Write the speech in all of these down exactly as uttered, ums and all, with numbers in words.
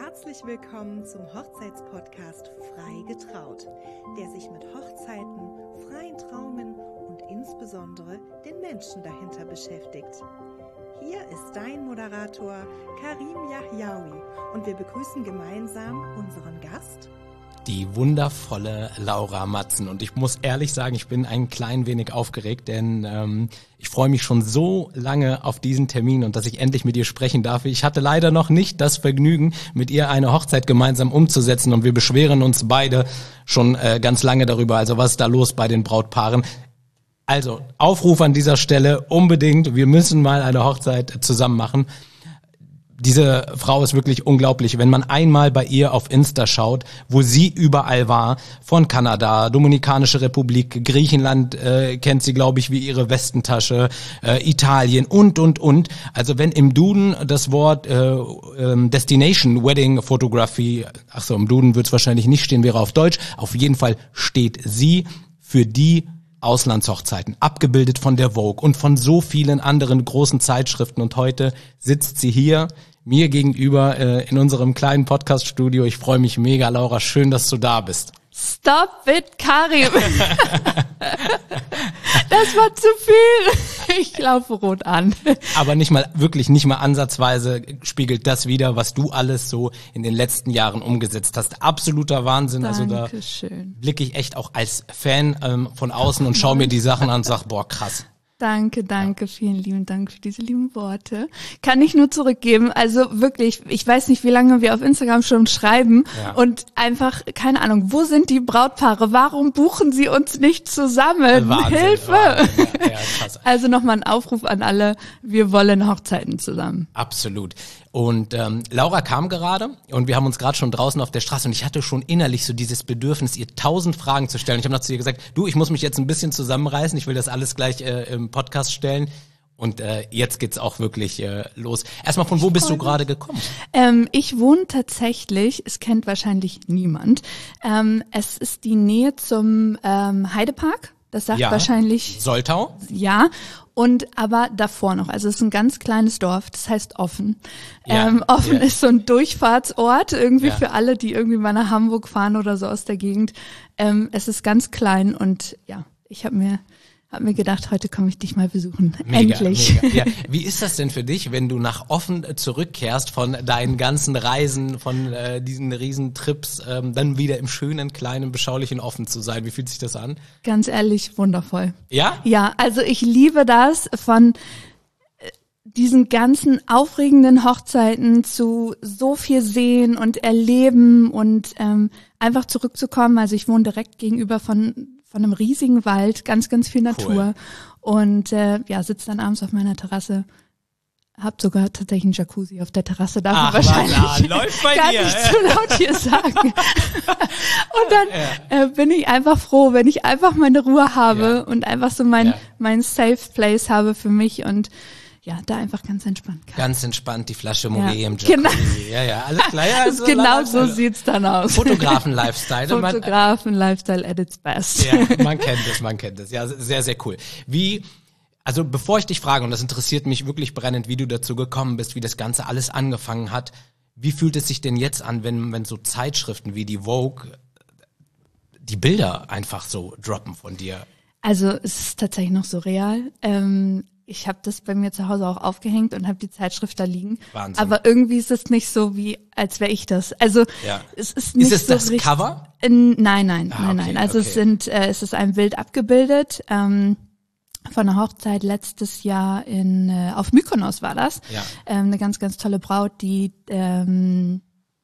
Herzlich willkommen zum Hochzeitspodcast Frei getraut, der sich mit Hochzeiten, freien Trauungen und insbesondere den Menschen dahinter beschäftigt. Hier ist dein Moderator Karim Yahyaoui und wir begrüßen gemeinsam unseren Gast, die wundervolle Laura Matzen. Und ich muss ehrlich sagen, ich bin ein klein wenig aufgeregt, denn ähm, ich freue mich schon so lange auf diesen Termin und dass ich endlich mit ihr sprechen darf. Ich hatte leider noch nicht das Vergnügen, mit ihr eine Hochzeit gemeinsam umzusetzen und wir beschweren uns beide schon äh, ganz lange darüber. Also was ist da los bei den Brautpaaren? Also Aufruf an dieser Stelle, unbedingt, wir müssen mal eine Hochzeit zusammen machen. Diese Frau ist wirklich unglaublich, wenn man einmal bei ihr auf Insta schaut, wo sie überall war, von Kanada, Dominikanische Republik, Griechenland äh, kennt sie, glaube ich, wie ihre Westentasche, äh, Italien und, und, und. Also wenn im Duden das Wort äh, äh, Destination Wedding Photography, ach so, im Duden wird es wahrscheinlich nicht stehen, wäre auf Deutsch, auf jeden Fall steht sie für die Auslandshochzeiten, abgebildet von der Vogue und von so vielen anderen großen Zeitschriften. Und heute sitzt sie hier mir gegenüber äh, in unserem kleinen Podcast-Studio. Ich freue mich mega, Laura. Schön, dass du da bist. Stop it, Karim. Das war zu viel. Ich laufe rot an. Aber nicht mal, wirklich nicht mal ansatzweise spiegelt das wider, was du alles so in den letzten Jahren umgesetzt hast. Absoluter Wahnsinn. Dankeschön. Also da blicke ich echt auch als Fan ähm, von außen und schaue mir die Sachen an und sag, boah, krass. Danke, danke, vielen lieben Dank für diese lieben Worte. Kann ich nur zurückgeben. Also wirklich, ich weiß nicht, wie lange wir auf Instagram schon schreiben ja. Und einfach, keine Ahnung, wo sind die Brautpaare? Warum buchen sie uns nicht zusammen? Wahnsinn, Hilfe! Wahnsinn. Ja, ja, krass. Also nochmal ein Aufruf an alle, wir wollen Hochzeiten zusammen. Absolut. Und ähm, Laura kam gerade und wir haben uns gerade schon draußen auf der Straße und ich hatte schon innerlich so dieses Bedürfnis, ihr tausend Fragen zu stellen. Ich habe noch zu ihr gesagt, du, ich muss mich jetzt ein bisschen zusammenreißen, ich will das alles gleich äh, im Podcast stellen. Und äh, jetzt geht's auch wirklich äh, los. Erstmal, von wo bist du gerade gekommen? Ähm, ich wohne tatsächlich, es kennt wahrscheinlich niemand, ähm, es ist die Nähe zum ähm, Heidepark. Das sagt ja. wahrscheinlich... Soltau? Ja, und aber davor noch. Also es ist ein ganz kleines Dorf, das heißt Offen. Ja, ähm, Offen ja. ist so ein Durchfahrtsort irgendwie ja. für alle, die irgendwie mal nach Hamburg fahren oder so aus der Gegend. Ähm, es ist ganz klein und ja, ich habe mir... Hab mir gedacht, heute komme ich dich mal besuchen. Mega, Endlich. Mega. Ja. Wie ist das denn für dich, wenn du nach Offen zurückkehrst von deinen ganzen Reisen, von äh, diesen Riesentrips, ähm, dann wieder im schönen, kleinen, beschaulichen Offen zu sein? Wie fühlt sich das an? Ganz ehrlich, wundervoll. Ja? Ja, also ich liebe das, von diesen ganzen aufregenden Hochzeiten zu so viel sehen und erleben und ähm, einfach zurückzukommen. Also ich wohne direkt gegenüber von von einem riesigen Wald, ganz, ganz viel Natur. Cool. Und äh, ja, sitze dann abends auf meiner Terrasse. Hab sogar tatsächlich einen Jacuzzi auf der Terrasse. Darf Ach, man wahrscheinlich klar, läuft bei gar dir. nicht zu laut hier sagen. Und dann ja. äh, bin ich einfach froh, wenn ich einfach meine Ruhe habe ja. und einfach so mein, ja. mein Safe Place habe für mich und ja, da einfach ganz entspannt kann. Ganz entspannt die Flasche Moët ja, im Jacuzzi. Genau. Ja, ja, alles klar. Ja, also genau so sieht's dann aus. Fotografen-Lifestyle. Fotografen-Lifestyle at its best. Ja, man kennt es, man kennt es. Ja, sehr, sehr cool. Wie, also bevor ich dich frage, und das interessiert mich wirklich brennend, wie du dazu gekommen bist, wie das Ganze alles angefangen hat, wie fühlt es sich denn jetzt an, wenn, wenn so Zeitschriften wie die Vogue die Bilder einfach so droppen von dir? Also es ist tatsächlich noch surreal. Ähm, Ich habe das bei mir zu Hause auch aufgehängt und habe die Zeitschrift da liegen. Wahnsinn. Aber irgendwie ist es nicht so, wie als wäre ich das. Also ja. es ist nicht so. Ist es so das richtig, Cover? Äh, nein, nein, ah, nein, okay, nein. Also okay. es sind, äh, es ist ein Bild abgebildet ähm, von einer Hochzeit letztes Jahr in äh, auf Mykonos war das. Ja. Ähm, eine ganz, ganz tolle Braut, die ähm,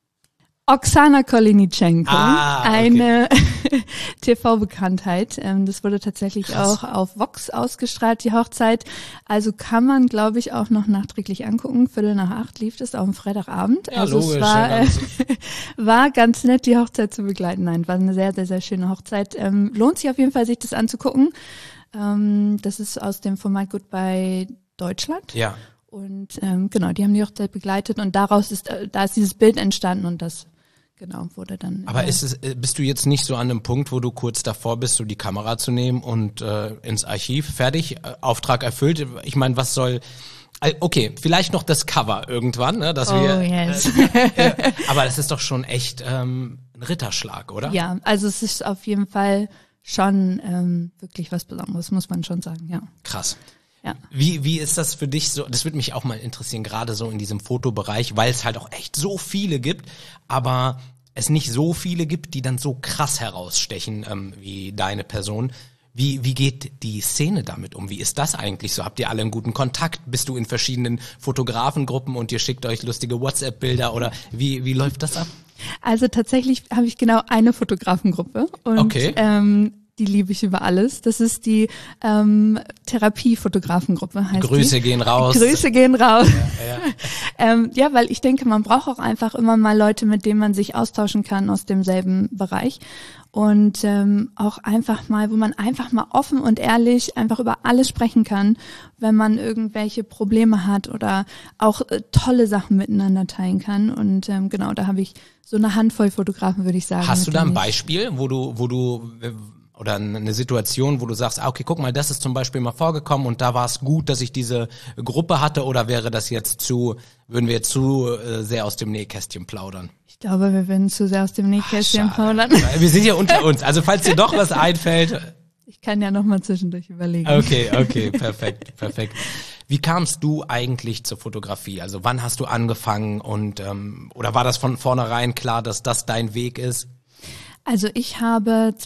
Oksana Kolinitschenko, ah, okay. eine T V-Bekanntheit. Ähm, das wurde tatsächlich Krass. auch auf Vox ausgestrahlt, die Hochzeit. Also kann man, glaube ich, auch noch nachträglich angucken. Viertel nach acht lief es auf dem Freitagabend. Ja, also logisch, es war, ja, äh, war ganz nett, die Hochzeit zu begleiten. Nein, war eine sehr, sehr, sehr schöne Hochzeit. Ähm, lohnt sich auf jeden Fall, sich das anzugucken. Ähm, das ist aus dem Format Goodbye Deutschland. Ja. Und ähm, genau, die haben die Hochzeit begleitet und daraus ist, äh, da ist dieses Bild entstanden und das Genau, wurde dann. Aber äh, ist es, bist du jetzt nicht so an einem Punkt, wo du kurz davor bist, so die Kamera zu nehmen und äh, ins Archiv fertig, äh, Auftrag erfüllt? Ich meine, was soll Okay, vielleicht noch das Cover irgendwann, ne, dass Oh, wir. yes. Äh, äh, aber das ist doch schon echt ähm, ein Ritterschlag, oder? Ja, also es ist auf jeden Fall schon ähm, wirklich was Besonderes, muss man schon sagen, ja. Krass. Ja. Wie wie ist das für dich so? Das würde mich auch mal interessieren, gerade so in diesem Fotobereich, weil es halt auch echt so viele gibt, aber es nicht so viele gibt, die dann so krass herausstechen ähm, wie deine Person. Wie, wie geht die Szene damit um? Wie ist das eigentlich so? Habt ihr alle einen guten Kontakt? Bist du in verschiedenen Fotografengruppen und ihr schickt euch lustige WhatsApp-Bilder oder wie, wie läuft das ab? Also tatsächlich habe ich genau eine Fotografengruppe und Okay. ähm, die liebe ich über alles. Das ist die ähm, Therapie-Fotografengruppe, heißt Grüße die. gehen raus. Grüße gehen raus. Ja, ja. ähm, ja, weil ich denke, man braucht auch einfach immer mal Leute, mit denen man sich austauschen kann aus demselben Bereich. Und ähm, auch einfach mal, wo man einfach mal offen und ehrlich einfach über alles sprechen kann, wenn man irgendwelche Probleme hat oder auch äh, tolle Sachen miteinander teilen kann. Und ähm, genau, da habe ich so eine Handvoll Fotografen, würde ich sagen. Hast du da ein mit denen ich- Beispiel, wo du, wo du äh, oder eine Situation, wo du sagst, ah, okay, guck mal, das ist zum Beispiel mal vorgekommen und da war es gut, dass ich diese Gruppe hatte, oder wäre das jetzt zu, würden wir jetzt zu äh, sehr aus dem Nähkästchen plaudern? Ich glaube, wir werden zu sehr aus dem Nähkästchen plaudern. Wir sind ja unter uns, also falls dir doch was einfällt. Ich kann ja noch mal zwischendurch überlegen. Okay, okay, perfekt, perfekt. Wie kamst du eigentlich zur Fotografie? Also wann hast du angefangen und ähm, oder war das von vornherein klar, dass das dein Weg ist? Also ich habe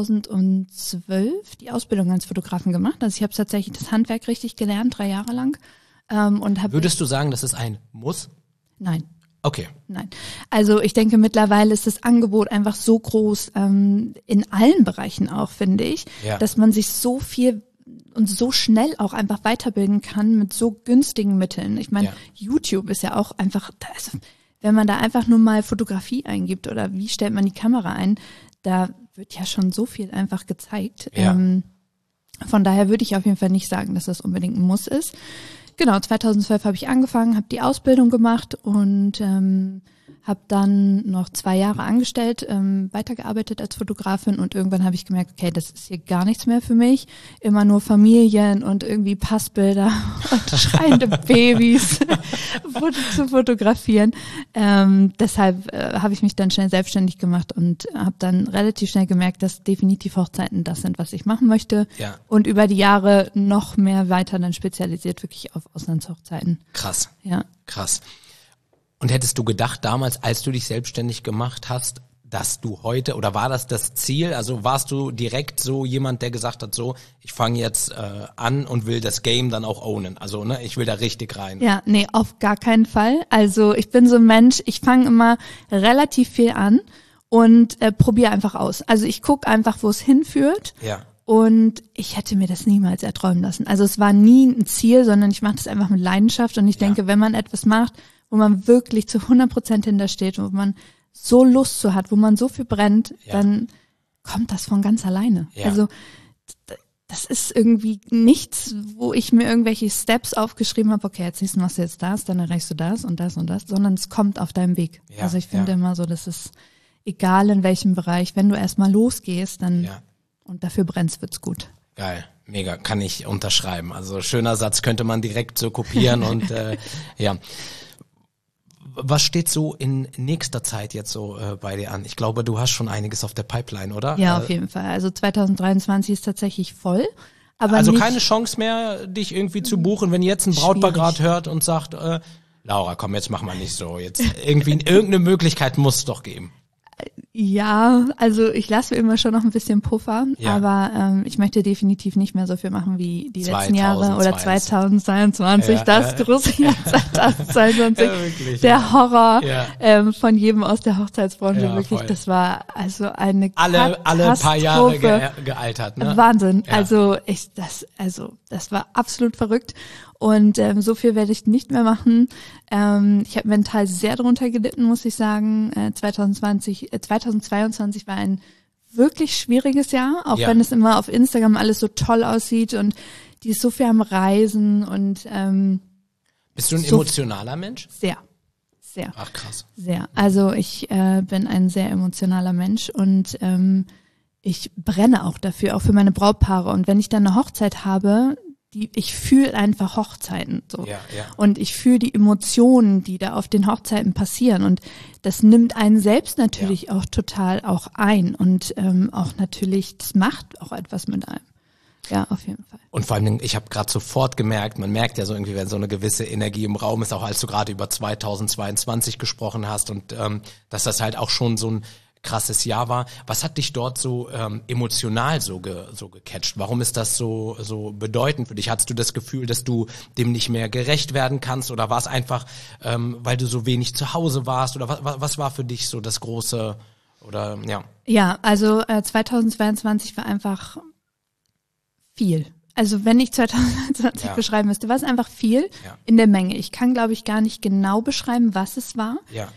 zweitausendzwölf die Ausbildung als Fotografen gemacht. Also ich habe tatsächlich das Handwerk richtig gelernt, drei Jahre lang. Ähm, und habe Würdest du sagen, das ist ein Muss? Nein. Okay. Nein. Also ich denke, mittlerweile ist das Angebot einfach so groß, ähm, in allen Bereichen auch, finde ich, Ja. dass man sich so viel und so schnell auch einfach weiterbilden kann mit so günstigen Mitteln. Ich meine, Ja. YouTube ist ja auch einfach, also, wenn man da einfach nur mal Fotografie eingibt oder wie stellt man die Kamera ein, da wird ja schon so viel einfach gezeigt. Ja. Ähm, von daher würde ich auf jeden Fall nicht sagen, dass das unbedingt ein Muss ist. Genau, zweitausendzwölf habe ich angefangen, habe die Ausbildung gemacht und ähm, habe dann noch zwei Jahre angestellt, ähm, weitergearbeitet als Fotografin und irgendwann habe ich gemerkt, okay, das ist hier gar nichts mehr für mich. Immer nur Familien und irgendwie Passbilder und schreiende Babys zu fotografieren. Ähm, deshalb äh, habe ich mich dann schnell selbstständig gemacht und habe dann relativ schnell gemerkt, dass definitiv Hochzeiten das sind, was ich machen möchte. Ja. Und über die Jahre noch mehr weiter dann spezialisiert wirklich auf Auslandshochzeiten. Krass, Ja. krass. Und hättest du gedacht damals, als du dich selbstständig gemacht hast, dass du heute, oder war das das Ziel? Also warst du direkt so jemand, der gesagt hat, so, ich fange jetzt äh, an und will das Game dann auch ownen. Also, ne, ich will da richtig rein. Ja, nee, auf gar keinen Fall. Also ich bin so ein Mensch, ich fange immer relativ viel an und äh, probiere einfach aus. Also ich gucke einfach, wo es hinführt. Ja. Und ich hätte mir das niemals erträumen lassen. Also es war nie ein Ziel, sondern ich mache das einfach mit Leidenschaft. Und ich Ja. denke, wenn man etwas macht, wo man wirklich zu hundert Prozent hintersteht, wo man so Lust zu hat, wo man so viel brennt, Ja. dann kommt das von ganz alleine. Ja. Also d- das ist irgendwie nichts, wo ich mir irgendwelche Steps aufgeschrieben habe, okay, jetzt siehst du, machst du jetzt das, dann erreichst du das und das und das, sondern es kommt auf deinem Weg. Ja, Also ich finde ja. immer so, das ist egal in welchem Bereich, wenn du erstmal losgehst, dann Ja. und dafür brennst, wird's gut. Geil, mega, kann ich unterschreiben. Also schöner Satz, könnte man direkt so kopieren und äh, ja. Was steht so in nächster Zeit jetzt so äh, bei dir an? Ich glaube, du hast schon einiges auf der Pipeline, oder? Ja, Äh, auf jeden Fall. Also zweitausenddreiundzwanzig ist tatsächlich voll. Aber Also nicht, keine Chance mehr, dich irgendwie zu buchen, wenn jetzt ein Brautpaar Schwierig. gerade hört und sagt, äh, Laura, komm, jetzt mach mal nicht so. Jetzt irgendwie irgendeine Möglichkeit muss es doch geben. Ja, also ich lasse mir immer schon noch ein bisschen Puffer, Ja. aber ähm, ich möchte definitiv nicht mehr so viel machen wie die letzten Jahre oder zweitausendzweiundzwanzig. zweitausendzweiundzwanzig, Ja, das ja. große Jahr zweitausendzweiundzwanzig, Ja, wirklich, der ja. Horror Ja. ähm, von jedem aus der Hochzeitsbranche, Ja, wirklich, voll. das war also eine Alle, alle paar Jahre Katastrophe. ge gealtert, ne? Wahnsinn. Ja. Also ich das also das war absolut verrückt und ähm, so viel werde ich nicht mehr machen. Ähm, ich habe mental sehr darunter gelitten, muss ich sagen. Äh, zweitausendzwanzig, äh, zweitausendzweiundzwanzig war ein wirklich schwieriges Jahr, auch Ja. wenn es immer auf Instagram alles so toll aussieht und die ist so viel am Reisen und ähm, Bist du ein so- emotionaler Mensch? sehr, sehr. Ach krass. Sehr. Also ich äh, bin ein sehr emotionaler Mensch und ähm, ich brenne auch dafür, auch für meine Brautpaare. Und wenn ich dann eine Hochzeit habe, die, ich fühle einfach Hochzeiten so. Ja, ja. Und ich fühle die Emotionen, die da auf den Hochzeiten passieren. Und das nimmt einen selbst natürlich ja. auch total auch ein. Und ähm, auch natürlich, das macht auch etwas mit einem. Ja, auf jeden Fall. Und vor allem, ich habe gerade sofort gemerkt, man merkt ja so irgendwie, wenn so eine gewisse Energie im Raum ist, auch als du gerade über zweitausendzweiundzwanzig gesprochen hast und ähm, dass das halt auch schon so ein krasses Jahr war. Was hat dich dort so ähm, emotional so ge, so gecatcht? Warum ist das so so bedeutend für dich? Hattest du das Gefühl, dass du dem nicht mehr gerecht werden kannst oder war es einfach, ähm, weil du so wenig zu Hause warst oder was, was war für dich so das große oder ja? Ja, also äh, zweitausendzweiundzwanzig war einfach viel. Also wenn ich zweitausendzwanzig ja. beschreiben müsste, war es einfach viel ja. in der Menge. Ich kann, glaube ich, gar nicht genau beschreiben, was es war. Ja.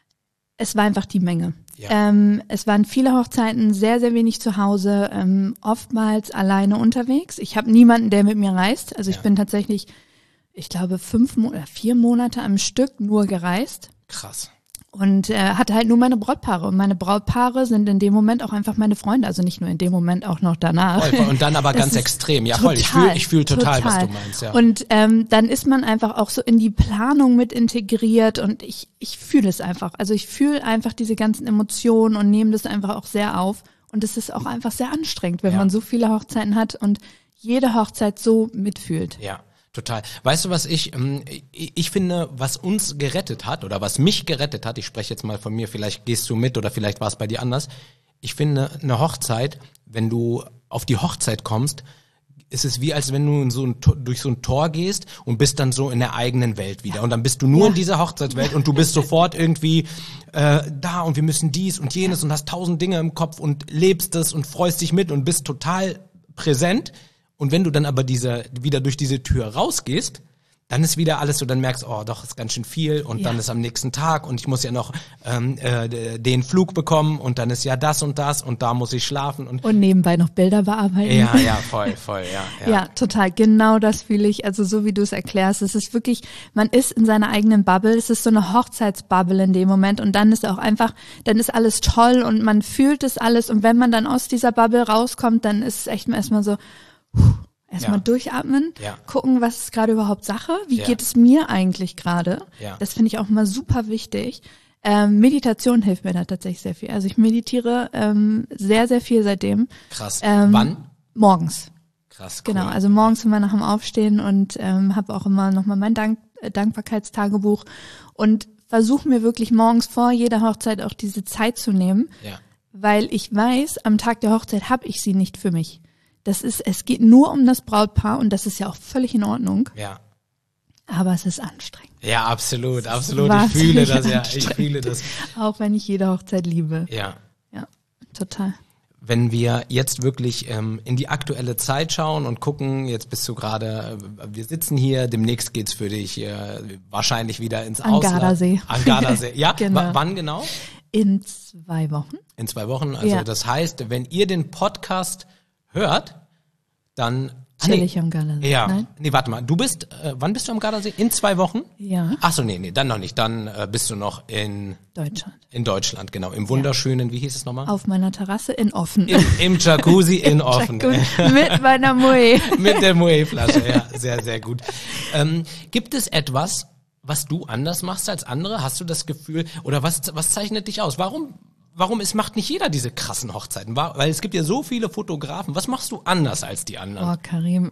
Es war einfach die Menge. Ja. Ähm, es waren viele Hochzeiten, sehr, sehr wenig zu Hause, ähm, oftmals alleine unterwegs. Ich habe niemanden, der mit mir reist. Also ja. ich bin tatsächlich, ich glaube, fünf Mo- oder vier Monate am Stück nur gereist. Krass. Und äh, hatte halt nur meine Brautpaare. Und meine Brautpaare sind in dem Moment auch einfach meine Freunde. Also nicht nur in dem Moment, auch noch danach. Voll, und dann aber ganz extrem. Ja, voll. Ich fühle ich fühl total, total, was du meinst. Ja. Und ähm, dann ist man einfach auch so in die Planung mit integriert. Und ich ich fühle es einfach. Also ich fühle einfach diese ganzen Emotionen und nehme das einfach auch sehr auf. Und es ist auch einfach sehr anstrengend, wenn ja. man so viele Hochzeiten hat und jede Hochzeit so mitfühlt. Ja. Total. Weißt du, was ich, ich finde, was uns gerettet hat oder was mich gerettet hat, ich spreche jetzt mal von mir, vielleicht gehst du mit oder vielleicht war es bei dir anders. Ich finde, eine Hochzeit, wenn du auf die Hochzeit kommst, ist es wie, als wenn du in so ein, durch so ein Tor gehst und bist dann so in der eigenen Welt wieder. Und dann bist du nur ja. in dieser Hochzeitswelt und du bist sofort irgendwie äh, da und wir müssen dies und jenes und hast tausend Dinge im Kopf und lebst es und freust dich mit und bist total präsent. Und wenn du dann aber diese, wieder durch diese Tür rausgehst, dann ist wieder alles so, dann merkst du, oh doch, ist ganz schön viel und ja. dann ist am nächsten Tag und ich muss ja noch ähm, äh, den Flug bekommen und dann ist ja das und das und da muss ich schlafen. Und, und nebenbei noch Bilder bearbeiten. Ja, ja, voll, voll, ja. Ja, ja total, genau das fühle ich, also so wie du es erklärst, es ist wirklich, man ist in seiner eigenen Bubble, es ist so eine Hochzeitsbubble in dem Moment und dann ist auch einfach, dann ist alles toll und man fühlt es alles und wenn man dann aus dieser Bubble rauskommt, dann ist es echt erstmal so, erstmal ja. durchatmen, ja. gucken, was ist gerade überhaupt Sache, wie ja. geht es mir eigentlich gerade. Ja. Das finde ich auch mal super wichtig. Ähm, Meditation hilft mir da tatsächlich sehr viel. Also ich meditiere ähm, sehr, sehr viel seitdem. Krass. Ähm, Wann? Morgens. Krass, cool. Genau, also morgens immer nach dem Aufstehen und ähm, habe auch immer nochmal mein Dank, äh, Dankbarkeitstagebuch und versuche mir wirklich morgens vor jeder Hochzeit auch diese Zeit zu nehmen, ja. weil ich weiß, am Tag der Hochzeit habe ich sie nicht für mich. Das ist, es geht nur um das Brautpaar und das ist ja auch völlig in Ordnung. Ja. Aber es ist anstrengend. Ja, absolut, absolut. Ich fühle das, ja, ich fühle das. Auch wenn ich jede Hochzeit liebe. Ja. Ja, total. Wenn wir jetzt wirklich ähm, in die aktuelle Zeit schauen und gucken, jetzt bist du gerade, äh, wir sitzen hier, demnächst geht's für dich äh, wahrscheinlich wieder ins An Ausland. Gardasee. An Gardasee. Ja, genau. W- wann genau? In zwei Wochen. In zwei Wochen. Also ja. das heißt, wenn ihr den Podcast hört, dann Chill nee, ich am Gardasee. Ja, Nein? nee, warte mal. Du bist, äh, wann bist du am Gardasee? In zwei Wochen? Ja. Ach so, nee, nee, dann noch nicht. Dann äh, bist du noch in Deutschland. In Deutschland, genau. Im wunderschönen, wie hieß es nochmal? Auf meiner Terrasse in Offen. Im, im Jacuzzi in Offen. Mit meiner Moe. Mit der Moe-Flasche, ja, sehr, sehr gut. Ähm, gibt es etwas, was du anders machst als andere? Hast du das Gefühl, oder was, was zeichnet dich aus? Warum, warum es macht nicht jeder diese krassen Hochzeiten? Weil es gibt ja so viele Fotografen. Was machst du anders als die anderen? Oh, Karim.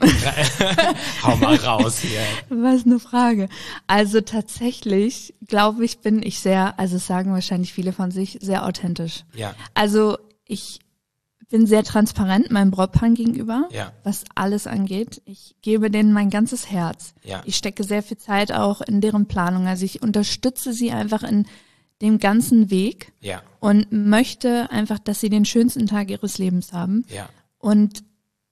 Hau mal raus hier. Was eine Frage. Also tatsächlich, glaube ich, bin ich sehr, also sagen wahrscheinlich viele von sich, sehr authentisch. Ja. Also ich bin sehr transparent meinem Brautpaar gegenüber, ja. was alles angeht. Ich gebe denen mein ganzes Herz. Ja. Ich stecke sehr viel Zeit auch in deren Planung. Also ich unterstütze sie einfach in dem ganzen Weg ja. und möchte einfach, dass sie den schönsten Tag ihres Lebens haben. Ja. Und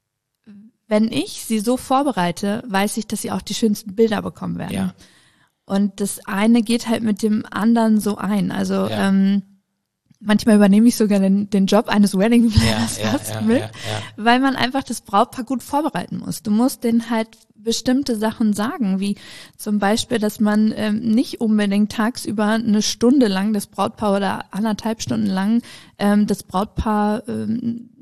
wenn ich sie so vorbereite, weiß ich, dass sie auch die schönsten Bilder bekommen werden. Ja. Und das eine geht halt mit dem anderen so ein. Also ja. ähm, manchmal übernehme ich sogar den, den Job eines Wedding Planners ja, ja, fast ja, mit, ja, ja. weil man einfach das Brautpaar gut vorbereiten muss. Du musst denen halt bestimmte Sachen sagen, wie zum Beispiel, dass man ähm, nicht unbedingt tagsüber eine Stunde lang das Brautpaar oder anderthalb Stunden lang ähm, das Brautpaar ähm,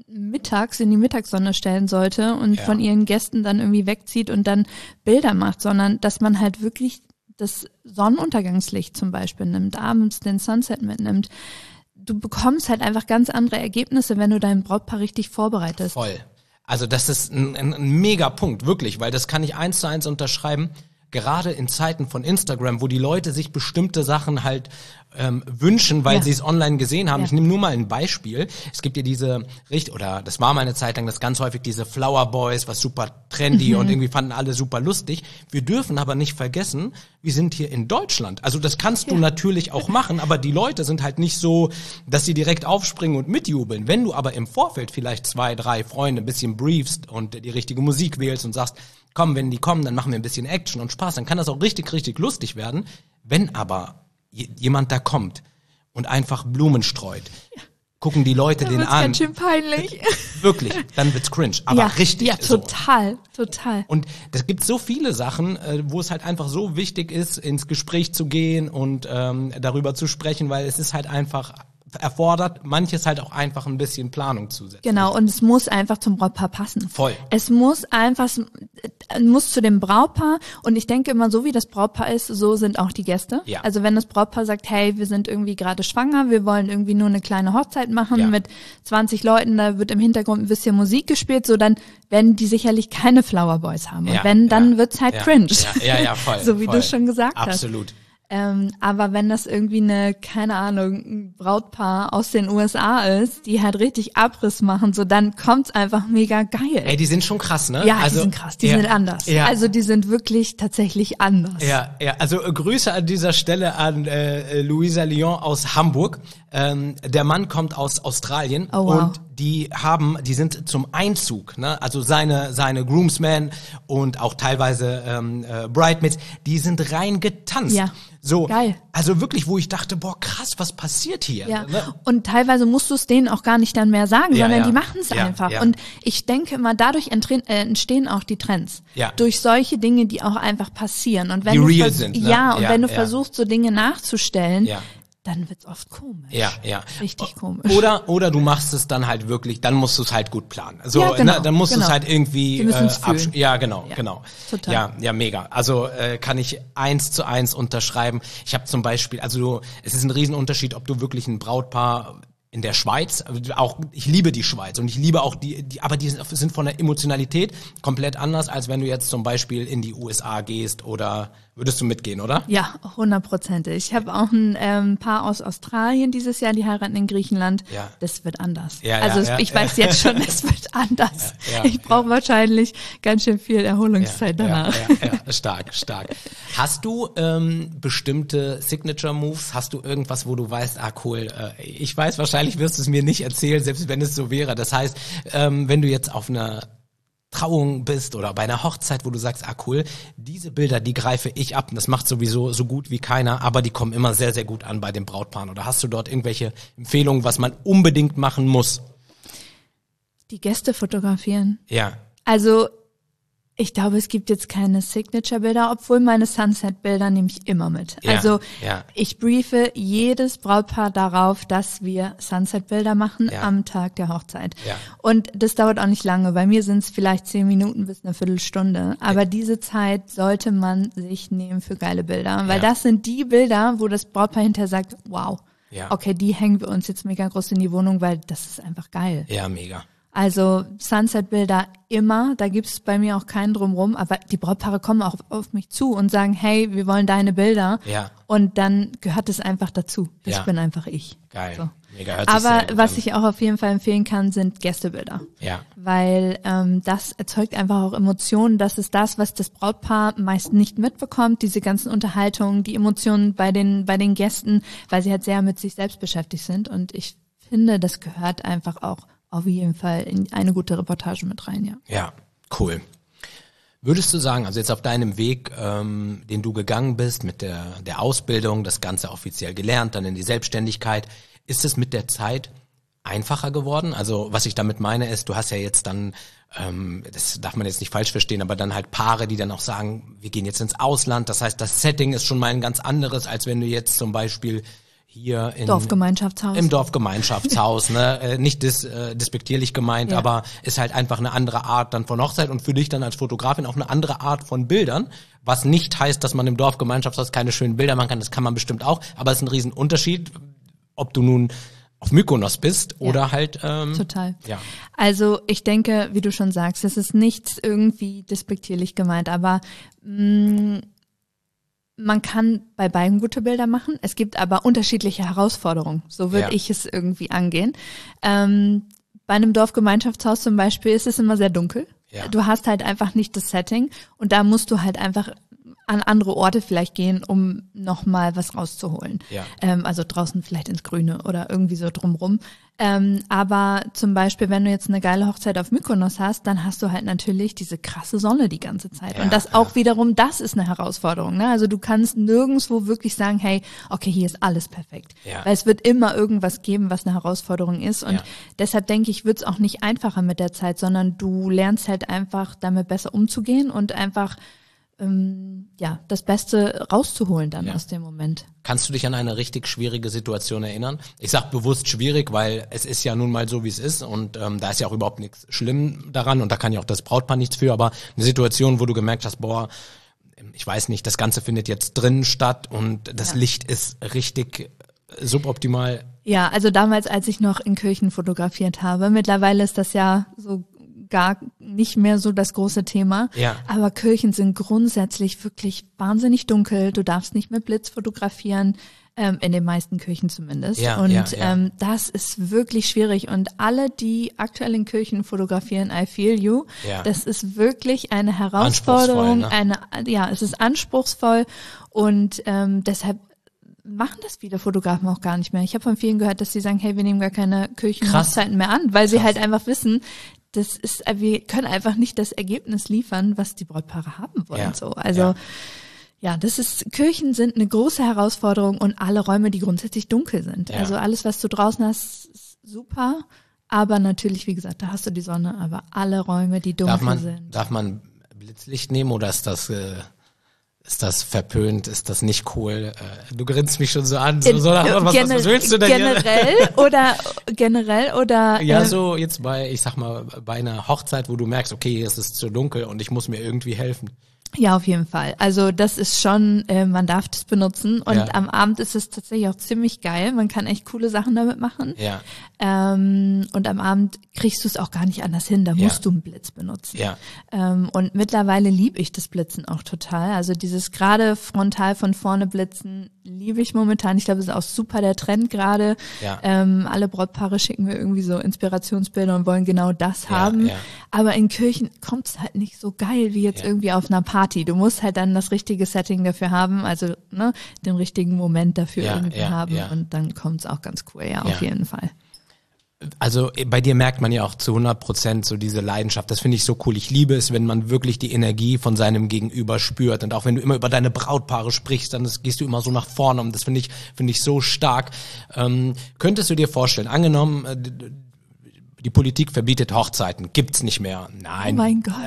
mittags in die Mittagssonne stellen sollte und Ja. von ihren Gästen dann irgendwie wegzieht und dann Bilder macht, sondern dass man halt wirklich das Sonnenuntergangslicht zum Beispiel nimmt, abends den Sunset mitnimmt. Du bekommst halt einfach ganz andere Ergebnisse, wenn du dein Brautpaar richtig vorbereitest. Voll. Also das ist ein, ein, ein mega Punkt, wirklich, weil das kann ich eins zu eins unterschreiben. Gerade in Zeiten von Instagram, wo die Leute sich bestimmte Sachen halt ähm, wünschen, weil Ja. sie es online gesehen haben. Ja. Ich nehme nur mal ein Beispiel. Es gibt ja diese, Richt- oder das war mal eine Zeit lang, das ganz häufig diese Flower Boys, was super trendy Mhm. und irgendwie fanden alle super lustig. Wir dürfen aber nicht vergessen, wir sind hier in Deutschland. Also das kannst du Ja. natürlich auch machen, aber die Leute sind halt nicht so, dass sie direkt aufspringen und mitjubeln. Wenn du aber im Vorfeld vielleicht zwei, drei Freunde ein bisschen briefst und die richtige Musik wählst und sagst, komm, wenn die kommen, dann machen wir ein bisschen Action und Spaß, dann kann das auch richtig, richtig lustig werden. Wenn aber j- jemand da kommt und einfach Blumen streut, gucken die Leute Da den wird's an. ganz schön peinlich. Wirklich, dann wird's cringe. Aber ja, richtig Ja, so. total, total. Und es gibt so viele Sachen, äh, wo es halt einfach so wichtig ist, ins Gespräch zu gehen und ähm, darüber zu sprechen, weil es ist halt einfach erfordert, manches halt auch einfach ein bisschen Planung zusätzlich. Genau, und es muss einfach zum Brautpaar passen. Voll. Es muss einfach, es muss zu dem Brautpaar, und ich denke immer, so wie das Brautpaar ist, so sind auch die Gäste. Ja. Also wenn das Brautpaar sagt, hey, wir sind irgendwie gerade schwanger, wir wollen irgendwie nur eine kleine Hochzeit machen Ja. mit zwanzig Leuten, da wird im Hintergrund ein bisschen Musik gespielt, so dann werden die sicherlich keine Flower Boys haben. Und Ja, wenn, dann ja, wird's halt ja, cringe. Ja, ja, ja, voll. So wie voll. du schon gesagt hast. Absolut. Ähm, aber wenn das irgendwie eine, keine Ahnung, ein Brautpaar aus den U S A ist, die halt richtig Abriss machen, so dann kommt's einfach mega geil. Ey, die sind schon krass, ne? ja, also, die sind krass, die ja, sind anders. Ja. Also die sind wirklich tatsächlich anders. Ja, ja, also äh, Grüße an dieser Stelle an äh, Luisa Lyon aus Hamburg. Ähm, der Mann kommt aus Australien Oh, wow. und die haben, die sind zum Einzug, ne? Also seine seine Groomsmen und auch teilweise ähm, äh, Bridesmaids, die sind rein getanzt. Ja. So, Geil. also wirklich, wo ich dachte, boah, krass, was passiert hier? Ja, Ne? und teilweise musst du es denen auch gar nicht dann mehr sagen, Ja, sondern ja. die machen es Ja, einfach. ja. Und ich denke immer, dadurch entstehen, äh, entstehen auch die Trends. Ja. Durch solche Dinge, die auch einfach passieren. Und wenn Die du real vers- sind, ne? Ja, und Ja, wenn du ja. versuchst, so Dinge nachzustellen, Ja. dann wird's oft komisch. Ja, ja. Richtig komisch. Oder oder du machst es dann halt wirklich, dann musst du es halt gut planen. So, Ja, genau, ne, dann musst du genau. es halt irgendwie Die müssen's absch- fühlen. Ja, genau, Ja, genau. total. Ja, ja, mega. Also äh, kann ich eins zu eins unterschreiben. Ich habe zum Beispiel, also du, es ist ein Riesenunterschied, ob du wirklich ein Brautpaar in der Schweiz, also auch ich liebe die Schweiz und ich liebe auch die, die aber die sind von der Emotionalität komplett anders, als wenn du jetzt zum Beispiel in die U S A gehst oder würdest du mitgehen, oder? Ja, hundertprozentig. Ich habe auch ein ähm, Paar aus Australien dieses Jahr, die heiraten in Griechenland. Ja. Das wird anders. Ja, ja, also es, ja, ich ja. weiß jetzt schon, es wird anders. Ja, ja, ich brauche wahrscheinlich ganz schön viel Erholungszeit danach. Ja, ja, ja, stark, stark. Hast du ähm, bestimmte Signature Moves? Hast du irgendwas, wo du weißt, ah cool, äh, ich weiß, wahrscheinlich wirst du es mir nicht erzählen, selbst wenn es so wäre. Das heißt, ähm, wenn du jetzt auf einer Trauung bist oder bei einer Hochzeit, wo du sagst, ah cool, diese Bilder, die greife ich ab und das macht sowieso so gut wie keiner, aber die kommen immer sehr, sehr gut an bei den Brautpaaren. Oder hast du dort irgendwelche Empfehlungen, was man unbedingt machen muss? Die Gäste fotografieren. Ja, Also ich glaube, es gibt jetzt keine Signature-Bilder, obwohl meine Sunset-Bilder nehme ich immer mit. Ja, also ja. ich briefe jedes Brautpaar darauf, dass wir Sunset-Bilder machen Ja. am Tag der Hochzeit. Ja. Und das dauert auch nicht lange. Bei mir sind es vielleicht zehn Minuten bis eine Viertelstunde. Aber diese Zeit sollte man sich nehmen für geile Bilder. Weil Ja. das sind die Bilder, wo das Brautpaar hinterher sagt, wow, Ja. okay, die hängen wir uns jetzt mega groß in die Wohnung, weil das ist einfach geil. ja, mega. Also Sunset-Bilder immer, da gibt's bei mir auch keinen drumrum, aber die Brautpaare kommen auch auf mich zu und sagen, hey, wir wollen deine Bilder. Ja. Und dann gehört es einfach dazu. Das Ja. bin einfach ich. Geil. So. Mega, hört sich Aber sehr gut was an. ich auch auf jeden Fall empfehlen kann, sind Gästebilder. Ja. Weil ähm, das erzeugt einfach auch Emotionen. Das ist das, was das Brautpaar meist nicht mitbekommt, diese ganzen Unterhaltungen, die Emotionen bei den bei den Gästen, weil sie halt sehr mit sich selbst beschäftigt sind. Und ich finde, das gehört einfach auch auf jeden Fall in eine gute Reportage mit rein, ja. Ja, cool. Würdest du sagen, also jetzt auf deinem Weg, ähm, den du gegangen bist mit der, der Ausbildung, das Ganze offiziell gelernt, dann in die Selbstständigkeit, ist es mit der Zeit einfacher geworden? Also was ich damit meine ist, du hast ja jetzt dann, ähm, das darf man jetzt nicht falsch verstehen, aber dann halt Paare, die dann auch sagen, wir gehen jetzt ins Ausland. Das heißt, das Setting ist schon mal ein ganz anderes, als wenn du jetzt zum Beispiel hier in Dorfgemeinschaftshaus. Im Dorfgemeinschaftshaus, ne? Äh, nicht dis, äh, despektierlich gemeint, Ja. aber ist halt einfach eine andere Art dann von Hochzeit und für dich dann als Fotografin auch eine andere Art von Bildern, was nicht heißt, dass man im Dorfgemeinschaftshaus keine schönen Bilder machen kann, das kann man bestimmt auch, aber es ist ein Riesenunterschied, ob du nun auf Mykonos bist oder Ja. halt ähm, Total. ja. Also ich denke, wie du schon sagst, es ist nichts irgendwie despektierlich gemeint, aber mh, man kann bei beiden gute Bilder machen. Es gibt aber unterschiedliche Herausforderungen. So würde Ja. ich es irgendwie angehen. Ähm, bei einem Dorfgemeinschaftshaus zum Beispiel ist es immer sehr dunkel. Ja. Du hast halt einfach nicht das Setting und da musst du halt einfach an andere Orte vielleicht gehen, um nochmal was rauszuholen. Ja. Ähm, also draußen vielleicht ins Grüne oder irgendwie so drumrum. Ähm, aber zum Beispiel, wenn du jetzt eine geile Hochzeit auf Mykonos hast, dann hast du halt natürlich diese krasse Sonne die ganze Zeit. Ja, und das ja. auch wiederum, das ist eine Herausforderung. Ne? Also du kannst nirgendwo wirklich sagen, hey, okay, hier ist alles perfekt. Ja. Weil es wird immer irgendwas geben, was eine Herausforderung ist. Und Ja. deshalb denke ich, wird es auch nicht einfacher mit der Zeit, sondern du lernst halt einfach damit besser umzugehen und einfach ähm, ja das Beste rauszuholen dann Ja. aus dem Moment. Kannst du dich an eine richtig schwierige Situation erinnern? Ich sag bewusst schwierig, weil es ist ja nun mal so, wie es ist und ähm, da ist ja auch überhaupt nichts schlimm daran und da kann ja auch das Brautpaar nichts für, aber eine Situation, wo du gemerkt hast, boah, ich weiß nicht, das Ganze findet jetzt drinnen statt und das Ja. Licht ist richtig suboptimal. Ja, also damals, als ich noch in Kirchen fotografiert habe, mittlerweile ist das ja so gar nicht mehr so das große Thema. Ja. Aber Kirchen sind grundsätzlich wirklich wahnsinnig dunkel. Du darfst nicht mit Blitz fotografieren, ähm, in den meisten Kirchen zumindest. Ja, und ja, ja. Ähm, das ist wirklich schwierig. Und alle, die aktuell in Kirchen fotografieren, I feel you. Ja. Das ist wirklich eine Herausforderung. Anspruchsvoll, ne? Eine, ja, es ist anspruchsvoll und ähm, deshalb machen das viele Fotografen auch gar nicht mehr. Ich habe von vielen gehört, dass sie sagen, hey, wir nehmen gar keine Kirchenhochzeiten mehr an, weil sie Krass. halt einfach wissen, das ist, wir können einfach nicht das Ergebnis liefern, was die Brautpaare haben wollen. Ja. So, also Ja. ja, das ist, Kirchen sind eine große Herausforderung und alle Räume, die grundsätzlich dunkel sind. Ja. Also alles, was du draußen hast, ist super. Aber natürlich, wie gesagt, da hast du die Sonne, aber alle Räume, die dunkel Darf man, sind. darf man Blitzlicht nehmen oder ist das, äh, ist das verpönt, ist das nicht cool? Äh, du grinst mich schon so an, so, so nach, was, was, Gener- was willst du denn hier? generell oder generell oder Ja, äh, so jetzt bei, ich sag mal, bei einer Hochzeit, wo du merkst, okay, es ist zu dunkel und ich muss mir irgendwie helfen. Ja, auf jeden Fall. Also das ist schon, äh, man darf das benutzen und Ja. am Abend ist es tatsächlich auch ziemlich geil. Man kann echt coole Sachen damit machen. Ja, Ähm, und am Abend kriegst du es auch gar nicht anders hin. Da Ja. musst du einen Blitz benutzen. ja, Ähm, und mittlerweile liebe ich das Blitzen auch total. Also dieses gerade frontal von vorne Blitzen liebe ich momentan. Ich glaube, es ist auch super der Trend gerade. Ja. Ähm, alle Brautpaare schicken mir irgendwie so Inspirationsbilder und wollen genau das Ja, haben. ja. Aber in Kirchen kommt es halt nicht so geil wie jetzt Ja. irgendwie auf einer Party. Du musst halt dann das richtige Setting dafür haben, also ne, den richtigen Moment dafür Ja, irgendwie ja, haben ja. und dann kommt es auch ganz cool, ja, Ja. auf jeden Fall. Also äh, bei dir merkt man ja auch zu hundert Prozent so diese Leidenschaft. Das finde ich so cool. Ich liebe es, wenn man wirklich die Energie von seinem Gegenüber spürt. Und auch wenn du immer über deine Brautpaare sprichst, dann das, gehst du immer so nach vorne. Und das finde ich, finde ich so stark. Ähm, könntest du dir vorstellen, angenommen, äh, die Politik verbietet Hochzeiten, gibt's nicht mehr. Oh Nein. mein Gott.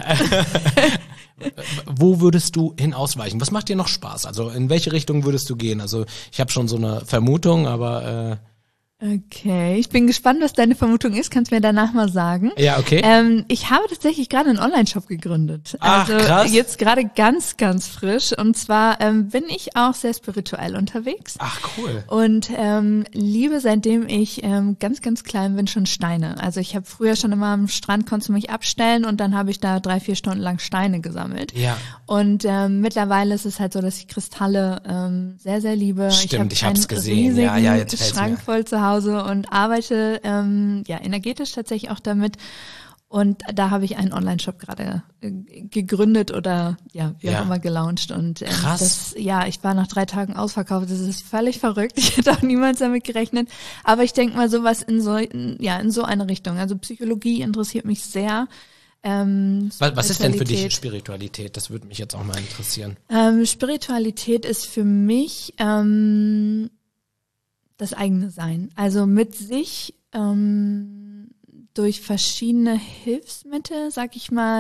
Wo würdest du hin ausweichen? Was macht dir noch Spaß? Also in welche Richtung würdest du gehen? Also ich habe schon so eine Vermutung, aber Okay, ich bin gespannt, was deine Vermutung ist. Kannst du mir danach mal sagen. äh, ja, okay. Ähm, ich habe tatsächlich gerade einen Online-Shop gegründet. Ach, also krass. jetzt gerade ganz, ganz frisch. Und zwar ähm, bin ich auch sehr spirituell unterwegs. Ach cool. Und ähm, liebe, seitdem ich ähm, ganz, ganz klein bin, schon Steine. Also ich habe früher schon immer am Strand, konntest du mich abstellen und dann habe ich da drei, vier Stunden lang Steine gesammelt. Ja. Und ähm, mittlerweile ist es halt so, dass ich Kristalle ähm, sehr, sehr liebe. Stimmt, ich hab hab's einen gesehen. Ja, riesigen ja, jetzt fällt's Schrank mir. voll zu Hause und arbeite ähm, ja energetisch tatsächlich auch damit. Und da habe ich einen Online-Shop gerade äh, gegründet oder ja, wie Ja. auch immer gelauncht. Und ähm, Krass. das, ja, ich war nach drei Tagen ausverkauft. Das ist völlig verrückt. Ich hätte auch niemals damit gerechnet. Aber ich denke mal sowas in so, in, ja, in so eine Richtung. Also Psychologie interessiert mich sehr. Ähm, Was, was ist denn für dich Spiritualität. Spiritualität? Das würde mich jetzt auch mal interessieren. Ähm, Spiritualität ist für mich ähm, das eigene Sein. Also mit sich ähm, durch verschiedene Hilfsmittel, sag ich mal,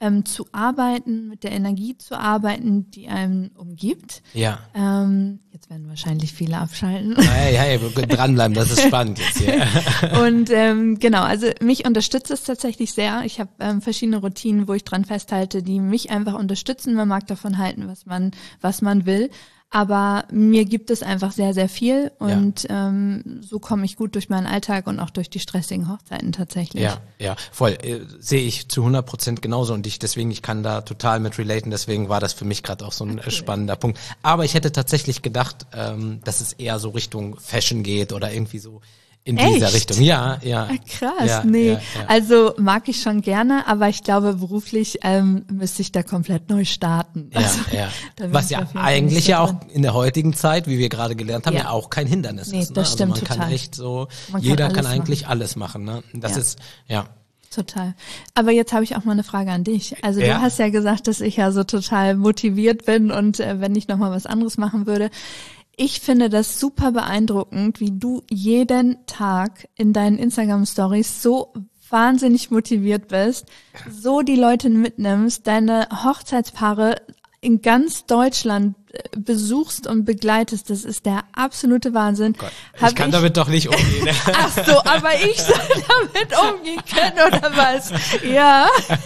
ähm, zu arbeiten, mit der Energie zu arbeiten, die einen umgibt. Ja. Ähm, jetzt werden wahrscheinlich viele abschalten. Hey, hey, wir können dranbleiben, das ist spannend jetzt hier. Und ähm, genau, also mich unterstützt es tatsächlich sehr. Ich habe ähm, verschiedene Routinen, wo ich dran festhalte, die mich einfach unterstützen. Man mag davon halten, was man, was man will. Aber mir gibt es einfach sehr, sehr viel und ja. ähm, so komme ich gut durch meinen Alltag und auch durch die stressigen Hochzeiten tatsächlich. Ja, ja, voll. Äh, sehe ich zu hundert Prozent genauso und ich deswegen, ich kann da total mit relaten, deswegen war das für mich gerade auch so ein okay. spannender Punkt. Aber ich hätte tatsächlich gedacht, ähm, dass es eher so Richtung Fashion geht oder irgendwie so in Echt? dieser Richtung. Ja, ja. Ah, krass, ja, nee. Ja, ja. Also mag ich schon gerne, aber ich glaube, beruflich ähm, müsste ich da komplett neu starten. Ja, also, ja. Was ja eigentlich ja auch in der heutigen Zeit, wie wir gerade gelernt haben, ja, ja auch kein Hindernis nee, ist. Ne? Das also stimmt man total. kann echt so, man jeder kann, kann alles eigentlich machen. alles machen. Ne? Das ja. ist, ja. Total. Aber jetzt habe ich auch mal eine Frage an dich. Also ja. du hast ja gesagt, dass ich ja so total motiviert bin und äh, wenn ich nochmal was anderes machen würde. Ich finde das super beeindruckend, wie du jeden Tag in deinen Instagram-Stories so wahnsinnig motiviert bist, so die Leute mitnimmst, deine Hochzeitspaare in ganz Deutschland besuchst und begleitest. Das ist der absolute Wahnsinn. Gott, ich kann ich, damit doch nicht umgehen. Ach so, aber ich soll damit umgehen können oder was? Ja.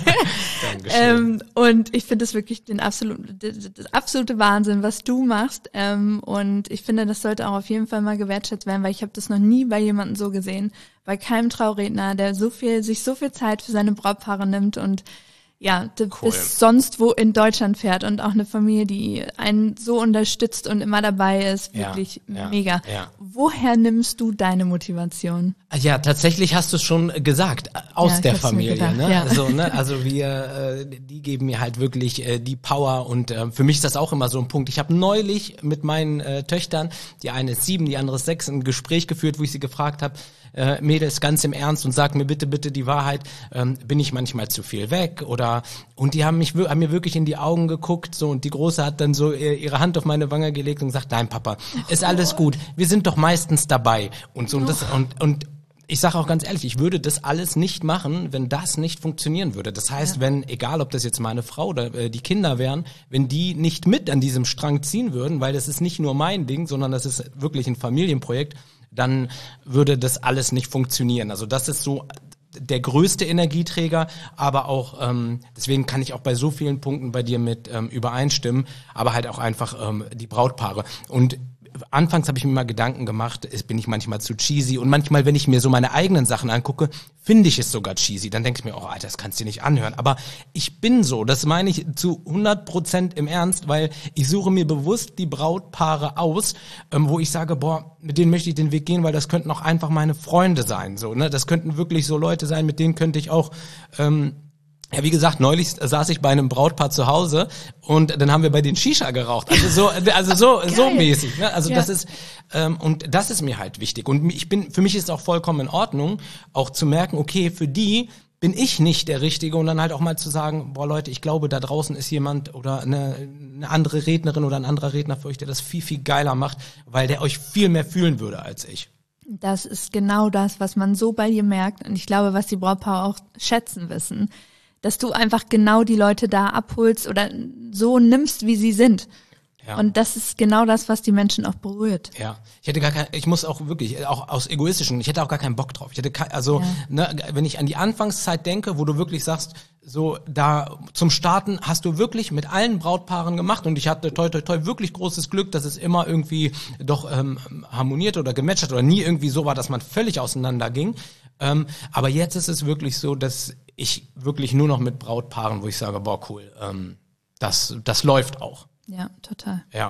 ähm, und ich finde das wirklich den absoluten, das, das absolute Wahnsinn, was du machst. Ähm, und ich finde, das sollte auch auf jeden Fall mal gewertschätzt werden, weil ich habe das noch nie bei jemandem so gesehen. Bei keinem Trauredner, der so viel, sich so viel Zeit für seine Brautpaare nimmt und ja, du cool. bist sonst wo in Deutschland fährt und auch eine Familie, die einen so unterstützt und immer dabei ist, wirklich ja, ja, mega. Ja. Woher nimmst du deine Motivation? Ja, tatsächlich hast du es schon gesagt, aus ja, der Familie. Ne? Ja. Also, ne? also wir, äh, die geben mir halt wirklich äh, die Power und äh, für mich ist das auch immer so ein Punkt. Ich habe neulich mit meinen äh, Töchtern, die eine ist sieben, die andere ist sechs, ein Gespräch geführt, wo ich sie gefragt habe, äh, Mädels, ganz im Ernst und sag mir bitte, bitte die Wahrheit, ähm, bin ich manchmal zu viel weg oder und die haben mich haben mir wirklich in die Augen geguckt so und die Große hat dann so ihre Hand auf meine Wange gelegt und gesagt, nein Papa, ist alles gut, wir sind doch meistens dabei und so und das und und ich sage auch ganz ehrlich, ich würde das alles nicht machen, wenn das nicht funktionieren würde. Das heißt, ja. wenn, egal ob das jetzt meine Frau oder äh, die Kinder wären, wenn die nicht mit an diesem Strang ziehen würden, weil das ist nicht nur mein Ding, sondern das ist wirklich ein Familienprojekt, dann würde das alles nicht funktionieren. Also das ist so der größte Energieträger, aber auch, ähm, deswegen kann ich auch bei so vielen Punkten bei dir mit ähm, übereinstimmen, aber halt auch einfach ähm, die Brautpaare. Und anfangs habe ich mir mal Gedanken gemacht, bin ich manchmal zu cheesy und manchmal, wenn ich mir so meine eigenen Sachen angucke, finde ich es sogar cheesy. Dann denke ich mir, oh Alter, das kannst du dir nicht anhören. Aber ich bin so, das meine ich zu hundert Prozent im Ernst, weil ich suche mir bewusst die Brautpaare aus, ähm, wo ich sage, boah, mit denen möchte ich den Weg gehen, weil das könnten auch einfach meine Freunde sein. So, ne? Das könnten wirklich so Leute sein, mit denen könnte ich auch... Ähm, Ja, wie gesagt, neulich saß ich bei einem Brautpaar zu Hause und dann haben wir bei den Shisha geraucht. Also so, also so, so mäßig. Ne? Also ja. das ist ähm, und das ist mir halt wichtig. Und ich bin, für mich ist es auch vollkommen in Ordnung, auch zu merken, okay, für die bin ich nicht der Richtige und dann halt auch mal zu sagen, boah Leute, ich glaube, da draußen ist jemand oder eine, eine andere Rednerin oder ein anderer Redner für euch, der das viel, viel geiler macht, weil der euch viel mehr fühlen würde als ich. Das ist genau das, was man so bei dir merkt und ich glaube, was die Brautpaare auch schätzen wissen, dass du einfach genau die Leute da abholst oder so nimmst, wie sie sind. Ja. Und das ist genau das, was die Menschen auch berührt. Ja, ich hätte gar kein, ich muss auch wirklich, auch aus egoistischen, ich hätte auch gar keinen Bock drauf. Ich hätte kein, also, ja. ne, wenn ich an die Anfangszeit denke, wo du wirklich sagst, so da zum Starten hast du wirklich mit allen Brautpaaren gemacht und ich hatte toi toi toi wirklich großes Glück, dass es immer irgendwie doch ähm, harmoniert oder gematcht hat oder nie irgendwie so war, dass man völlig auseinander ging. Ähm, aber jetzt ist es wirklich so, dass ich wirklich nur noch mit Brautpaaren, wo ich sage, boah cool, ähm, das das läuft auch. Ja, total. Ja.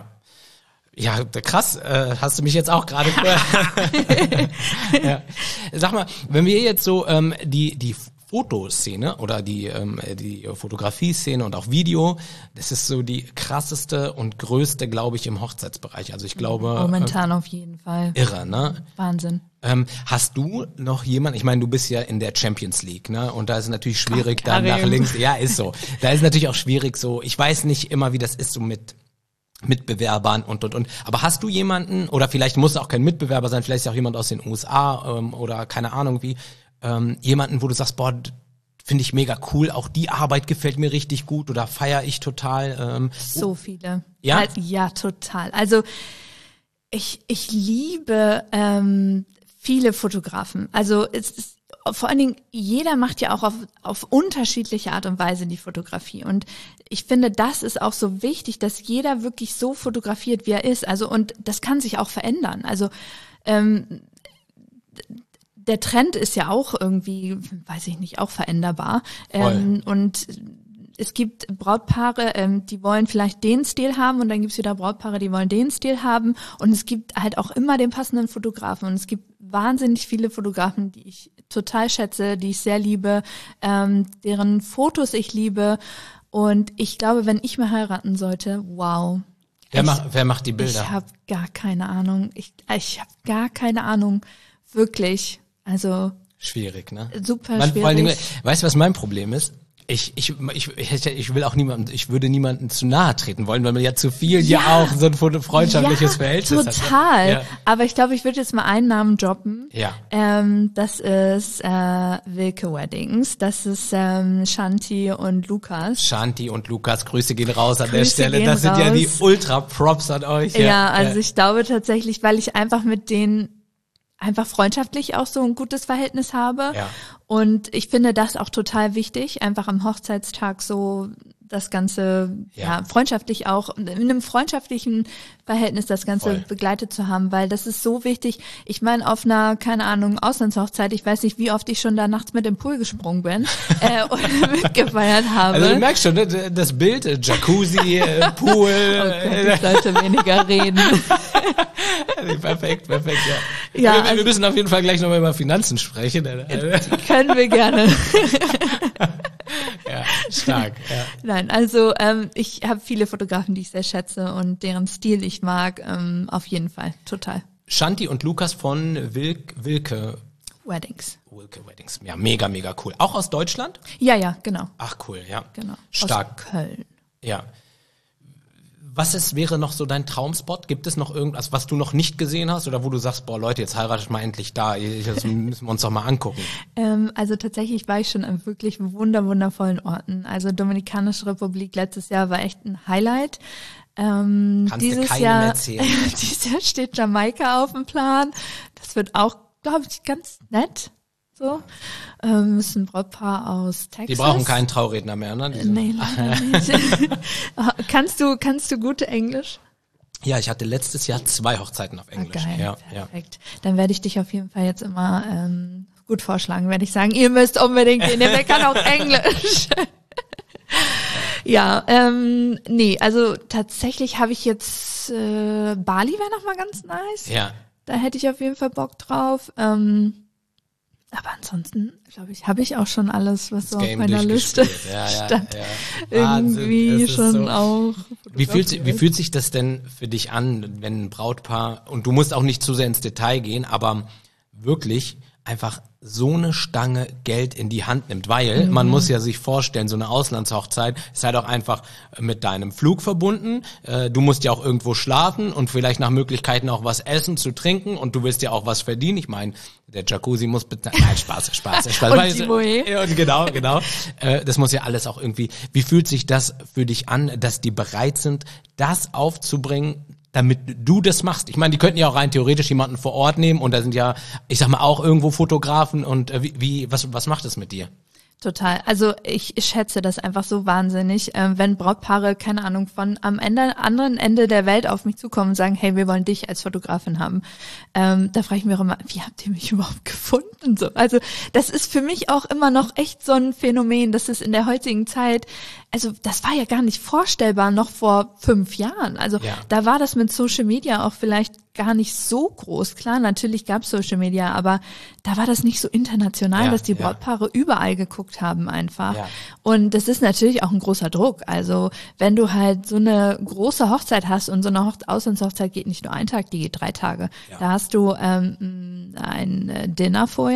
Ja, krass, äh, hast du mich jetzt auch gerade... ja. Sag mal, wenn wir jetzt so ähm, die die Fotoszene oder die ähm, die Fotografie-Szene und auch Video, das ist so die krasseste und größte, glaube ich, im Hochzeitsbereich. Also ich glaube... Momentan äh, auf jeden Fall. Irre, ne? Wahnsinn. Ähm, hast du noch jemanden, ich meine, du bist ja in der Champions League, ne? Und da ist es natürlich schwierig, Ach, dann nach links, ja, ist so. Da ist es natürlich auch schwierig so, ich weiß nicht immer, wie das ist so mit Mitbewerbern und, und, und. Aber hast du jemanden, oder vielleicht muss es auch kein Mitbewerber sein, vielleicht ist auch jemand aus den U S A ähm, oder keine Ahnung wie, ähm, jemanden, wo du sagst, boah, finde ich mega cool. Auch die Arbeit gefällt mir richtig gut oder feiere ich total. Ähm, so viele. Ja? Also, ja, total. Also ich ich liebe ähm, viele Fotografen. Also es ist vor allen Dingen, jeder macht ja auch auf, auf unterschiedliche Art und Weise die Fotografie. Und ich finde, das ist auch so wichtig, dass jeder wirklich so fotografiert, wie er ist. Also, und das kann sich auch verändern. Also, ähm, der Trend ist ja auch irgendwie, weiß ich nicht, auch veränderbar. Ähm, und es gibt Brautpaare, ähm, die wollen vielleicht den Stil haben und dann gibt's wieder Brautpaare, die wollen den Stil haben. Und es gibt halt auch immer den passenden Fotografen. Und es gibt wahnsinnig viele Fotografen, die ich total schätze, die ich sehr liebe, ähm, deren Fotos ich liebe. Und ich glaube, wenn ich mal heiraten sollte, wow. Wer, ich, macht, wer macht die Bilder? Ich habe gar keine Ahnung. Ich, ich habe gar keine Ahnung. Wirklich. Also schwierig, ne? Super Man, schwierig. Vor allen Dingen, weißt du, was mein Problem ist? Ich, ich, ich, ich, ich will auch niemanden, ich würde niemanden zu nahe treten wollen, weil man ja zu viel ja, ja auch so ein freundschaftliches ja, Verhältnis total. hat. Total. Ja. Aber ich glaube, ich würde jetzt mal einen Namen droppen. Ja. Ähm, das ist äh, Wilke Weddings. Das ist ähm, Shanti und Lukas. Shanti und Lukas, Grüße gehen raus an Grüße der Stelle. Das sind raus. ja die Ultra-Props an euch. Ja, ja also ja. ich glaube tatsächlich, weil ich einfach mit denen einfach freundschaftlich auch so ein gutes Verhältnis habe. Ja. Und ich finde das auch total wichtig, einfach am Hochzeitstag so das Ganze, ja, ja freundschaftlich auch, in einem freundschaftlichen Verhältnis das Ganze Voll. begleitet zu haben, weil das ist so wichtig. Ich meine, auf einer, keine Ahnung, Auslandshochzeit, ich weiß nicht, wie oft ich schon da nachts mit dem Pool gesprungen bin äh, und mitgefeiert habe. Also du merkst schon, ne, das Bild, äh, Jacuzzi, äh, Pool. Oh Gott, ich sollte weniger reden. Perfekt, perfekt, ja. ja wir, wir also, müssen auf jeden Fall gleich nochmal über Finanzen sprechen. Können wir gerne. Ja, stark. Ja. Nein, also ähm, ich habe viele Fotografen, die ich sehr schätze und deren Stil ich mag, ähm, auf jeden Fall, total. Shanti und Lukas von Wilk, Wilke Weddings. Wilke Weddings, ja, mega, mega cool. Auch aus Deutschland? Ja, ja, genau. Ach cool, ja. Genau. Stark. Aus Köln. Ja. Was ist, wäre noch so dein Traumspot? Gibt es noch irgendwas, was du noch nicht gesehen hast oder wo du sagst, boah Leute, jetzt heiratet mal endlich da, das müssen wir uns doch mal angucken? Ähm, also tatsächlich war ich schon an wirklich wunder wundervollen Orten. Also Dominikanische Republik letztes Jahr war echt ein Highlight. Ähm, Kannst dieses du keinem Jahr, erzählen. dieses Jahr steht Jamaika auf dem Plan. Das wird auch, glaube ich, ganz nett. So, ähm, ist ein Brautpaar aus Texas. Die brauchen keinen Trauredner mehr, ne? Diese. Nee, leider nicht. kannst du, kannst du gut Englisch? Ja, ich hatte letztes Jahr zwei Hochzeiten auf Englisch. Ah, geil, ja, perfekt. Ja. Dann werde ich dich auf jeden Fall jetzt immer ähm, gut vorschlagen, werde ich sagen, ihr müsst unbedingt gehen, der kann auch Englisch. Ja, ähm, nee, also tatsächlich habe ich jetzt, äh, Bali wäre noch mal ganz nice. Ja. Da hätte ich auf jeden Fall Bock drauf. Ähm, Aber ansonsten, glaube ich, habe ich auch schon alles, was so auf meiner Liste ja, ja, stand. Ja. Irgendwie schon so. Auch. Wie fühlt, wie fühlt sich das denn für dich an, wenn ein Brautpaar, und du musst auch nicht zu sehr ins Detail gehen, aber wirklich einfach so eine Stange Geld in die Hand nimmt, weil mhm. man muss ja sich vorstellen, so eine Auslandshochzeit ist halt auch einfach mit deinem Flug verbunden, äh, du musst ja auch irgendwo schlafen und vielleicht nach Möglichkeiten auch was essen, zu trinken und du willst ja auch was verdienen, ich meine, der Jacuzzi muss bezahlen, nein, Spaß, Spaß, Spaß. Und die Moe. Ja, genau, genau, äh, das muss ja alles auch irgendwie, wie fühlt sich das für dich an, dass die bereit sind, das aufzubringen, damit du das machst. Ich meine, die könnten ja auch rein theoretisch jemanden vor Ort nehmen und da sind ja, ich sag mal, auch irgendwo Fotografen und äh, wie, wie was was macht das mit dir? Total. Also ich schätze das einfach so wahnsinnig, äh, wenn Brautpaare, keine Ahnung, von am Ende, anderen Ende der Welt auf mich zukommen und sagen, hey, wir wollen dich als Fotografin haben. Ähm, da frage ich mich auch immer, wie habt ihr mich überhaupt gefunden? So, also das ist für mich auch immer noch echt so ein Phänomen, dass es in der heutigen Zeit, also das war ja gar nicht vorstellbar noch vor fünf Jahren. Also ja. Da war das mit Social Media auch vielleicht gar nicht so groß. Klar, natürlich gab es Social Media, aber da war das nicht so international, ja, dass die ja. Brautpaare überall geguckt haben einfach. Ja. Und das ist natürlich auch ein großer Druck. Also wenn du halt so eine große Hochzeit hast und so eine Hoch- Auslandshochzeit geht nicht nur einen Tag, die geht drei Tage. Ja. Da hast du ähm, ein Dinner vorher,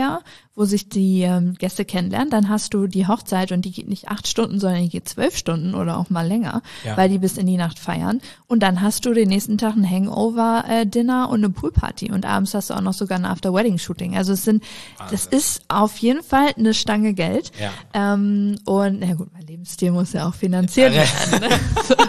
wo sich die ähm, Gäste kennenlernen. Dann hast du die Hochzeit und die geht nicht acht Stunden, sondern die geht zwölf Stunden oder auch mal länger, Ja. weil die bis in die Nacht feiern. Und dann hast du den nächsten Tag ein Hangover-Dinner und eine Poolparty und abends hast du auch noch sogar ein After-Wedding-Shooting. Also es sind, das ist auf jeden Fall eine Stange Geld. Ja. Ähm, und na gut, mein Lebensstil muss ja auch finanziert werden. Ne?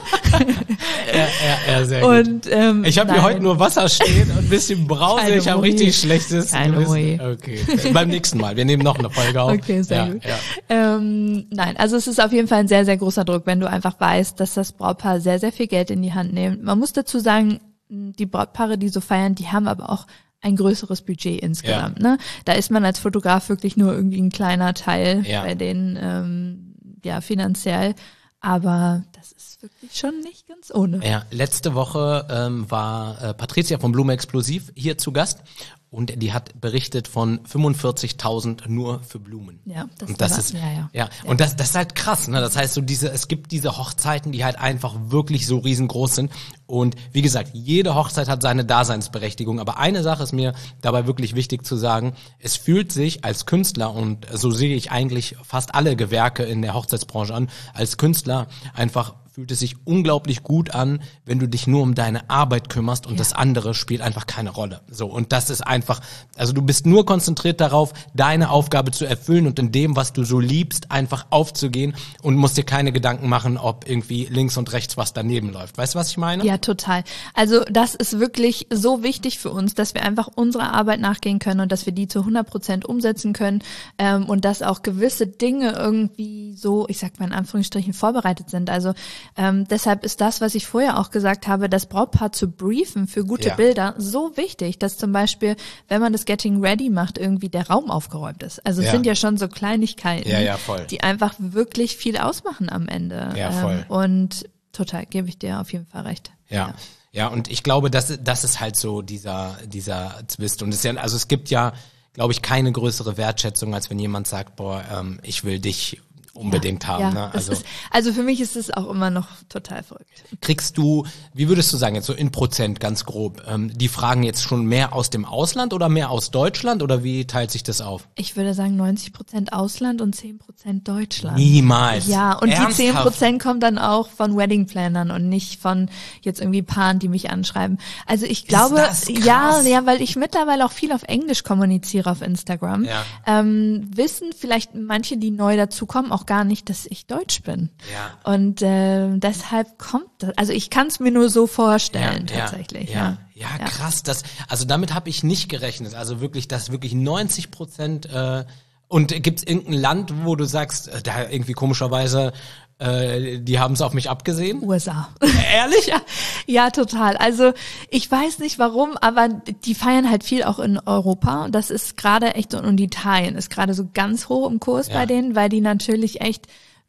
Ja, ja, ja, sehr gut. Und ähm, Ich habe hier nein. heute nur Wasser stehen und ein bisschen Brause. Keine Ich habe Worry. richtig schlechtes Keine Gewissen. Worry. Okay, beim nächsten Mal. Wir nehmen noch eine Folge auf. Okay, sehr ja, gut. Ja. Ähm, nein, also es ist auf jeden Fall ein sehr, sehr großer Druck, wenn du einfach weißt, dass das Brautpaar sehr, sehr viel Geld in die Hand nimmt. Man muss dazu sagen, die Brautpaare, die so feiern, die haben aber auch ein größeres Budget insgesamt. Ja. Ne? Da ist man als Fotograf wirklich nur irgendwie ein kleiner Teil Ja. bei denen, ähm, ja, finanziell. Aber das ist wirklich schon nicht ganz ohne. Ja, letzte Woche ähm, war äh, Patricia von Blume Explosiv hier zu Gast und die hat berichtet von fünfundvierzigtausend nur für Blumen. Ja, das, Und das war- ist ja, ja. ja und das das ist halt krass, ne? Das heißt so diese es gibt diese Hochzeiten, die halt einfach wirklich so riesengroß sind und wie gesagt, jede Hochzeit hat seine Daseinsberechtigung, aber eine Sache ist mir dabei wirklich wichtig zu sagen, es fühlt sich als Künstler und so sehe ich eigentlich fast alle Gewerke in der Hochzeitsbranche an, als Künstler einfach fühlt es sich unglaublich gut an, wenn du dich nur um deine Arbeit kümmerst und Ja. das andere spielt einfach keine Rolle. So, und das ist einfach, also du bist nur konzentriert darauf, deine Aufgabe zu erfüllen und in dem, was du so liebst, einfach aufzugehen und musst dir keine Gedanken machen, ob irgendwie links und rechts was daneben läuft. Weißt du, was ich meine? Ja, total. Also das ist wirklich so wichtig für uns, dass wir einfach unserer Arbeit nachgehen können und dass wir die zu hundert Prozent umsetzen können ähm, und dass auch gewisse Dinge irgendwie so, ich sag mal in Anführungsstrichen, vorbereitet sind. Also ähm, deshalb ist das, was ich vorher auch gesagt habe, das Brautpaar zu briefen für gute Ja. Bilder so wichtig, dass zum Beispiel, wenn man das Getting Ready macht, irgendwie der Raum aufgeräumt ist. Also es Ja. sind ja schon so Kleinigkeiten, Ja, ja, voll. die einfach wirklich viel ausmachen am Ende. Ja, voll. Ähm, und total, gebe ich dir auf jeden Fall recht. Ja. Ja, und ich glaube, das, das ist halt so dieser, dieser Zwist. Und es ist ja, also es gibt ja, glaube ich, keine größere Wertschätzung, als wenn jemand sagt, boah, ähm, ich will dich unbedingt haben. Ja, Ne? das Also ist, also für mich ist es auch immer noch total verrückt. kriegst du, wie würdest du sagen, jetzt so in Prozent ganz grob, ähm, die Fragen jetzt schon mehr aus dem Ausland oder mehr aus Deutschland oder wie teilt sich das auf? Ich würde sagen neunzig Prozent Ausland und zehn Prozent Deutschland. Niemals. Ja, und Ernsthaft? die zehn Prozent kommen dann auch von Weddingplannern und nicht von jetzt irgendwie Paaren, die mich anschreiben. Also ich glaube, das krass? ja, ja, weil ich mittlerweile auch viel auf Englisch kommuniziere auf Instagram, Ja. ähm, wissen vielleicht manche, die neu dazukommen, auch gar nicht, dass ich Deutsch bin. Ja. Und äh, deshalb kommt das, also ich kann es mir nur so vorstellen tatsächlich. Ja, Ja, ja, krass. Das, also damit habe ich nicht gerechnet. Also wirklich, dass wirklich neunzig Prozent äh, und gibt's irgendein Land, wo du sagst, äh, da irgendwie komischerweise, äh, die haben es auf mich abgesehen? U S A. Ehrlich? Ja, ja, total. Also ich weiß nicht warum, aber die feiern halt viel auch in Europa. Und das ist gerade echt, und Italien ist gerade so ganz hoch im Kurs Ja. bei denen, weil die natürlich echt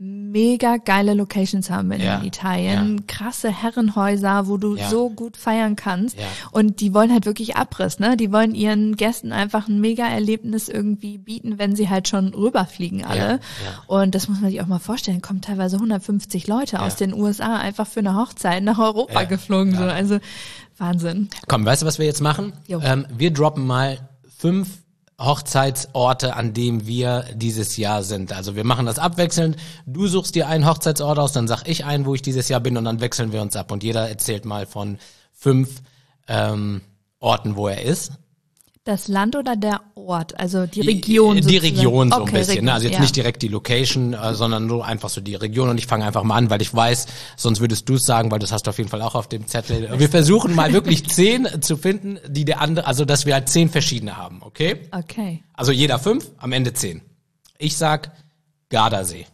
mega geile Locations haben in Ja, Italien. ja. Krasse Herrenhäuser, wo du Ja. so gut feiern kannst. Ja. Und die wollen halt wirklich Abriss, ne? Die wollen ihren Gästen einfach ein mega Erlebnis irgendwie bieten, wenn sie halt schon rüberfliegen alle. Ja, ja. Und das muss man sich auch mal vorstellen, kommen teilweise hundertfünfzig Leute aus den U S A einfach für eine Hochzeit nach Europa Ja, geflogen. So. ja. Also Wahnsinn. Komm, weißt du, was wir jetzt machen? Jo. Ähm, wir droppen mal fünf Hochzeitsorte, an dem wir dieses Jahr sind. Also wir machen das abwechselnd. Du suchst dir einen Hochzeitsort aus, dann sag ich einen, wo ich dieses Jahr bin und dann wechseln wir uns ab. Und jeder erzählt mal von fünf ähm, Orten, wo er ist. Das Land oder der Ort, also die Region Die sozusagen. Region so ein Okay, bisschen. Region, Ne? Also jetzt ja. nicht direkt die Location, äh, sondern nur einfach so die Region. Und ich fange einfach mal an, weil ich weiß, sonst würdest du es sagen, weil das hast du auf jeden Fall auch auf dem Zettel. Wir versuchen mal wirklich zehn zu finden, die der andere, also dass wir halt zehn verschiedene haben, okay? Okay. Also jeder fünf, am Ende zehn. Ich sag Gardasee.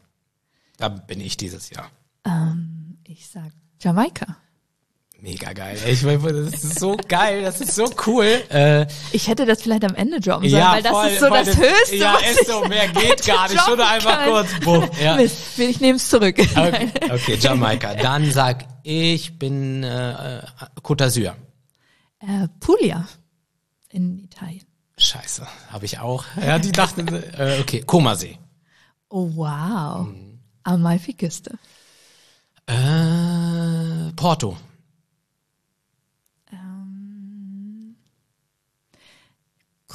Da bin ich dieses Jahr. Ähm, ich sag Jamaika. Mega geil. Ich, das ist so geil, das ist so cool. Äh, Ich hätte das vielleicht am Ende droppen sollen, ja, weil das voll, ist so voll das Höchste, Ja, was ist so, mehr geht gar nicht. Schon droppen einfach kann. kurz, bumm. Ja. Mist, ich nehme es zurück. Okay, okay, Jamaika. Dann sag ich bin äh, Côte d'Azur. äh, Puglia in Italien. Scheiße, habe ich auch. Ja, die dachten, äh, okay, Comasee. Oh, wow. Mhm. Amalfiküste. Äh, Porto.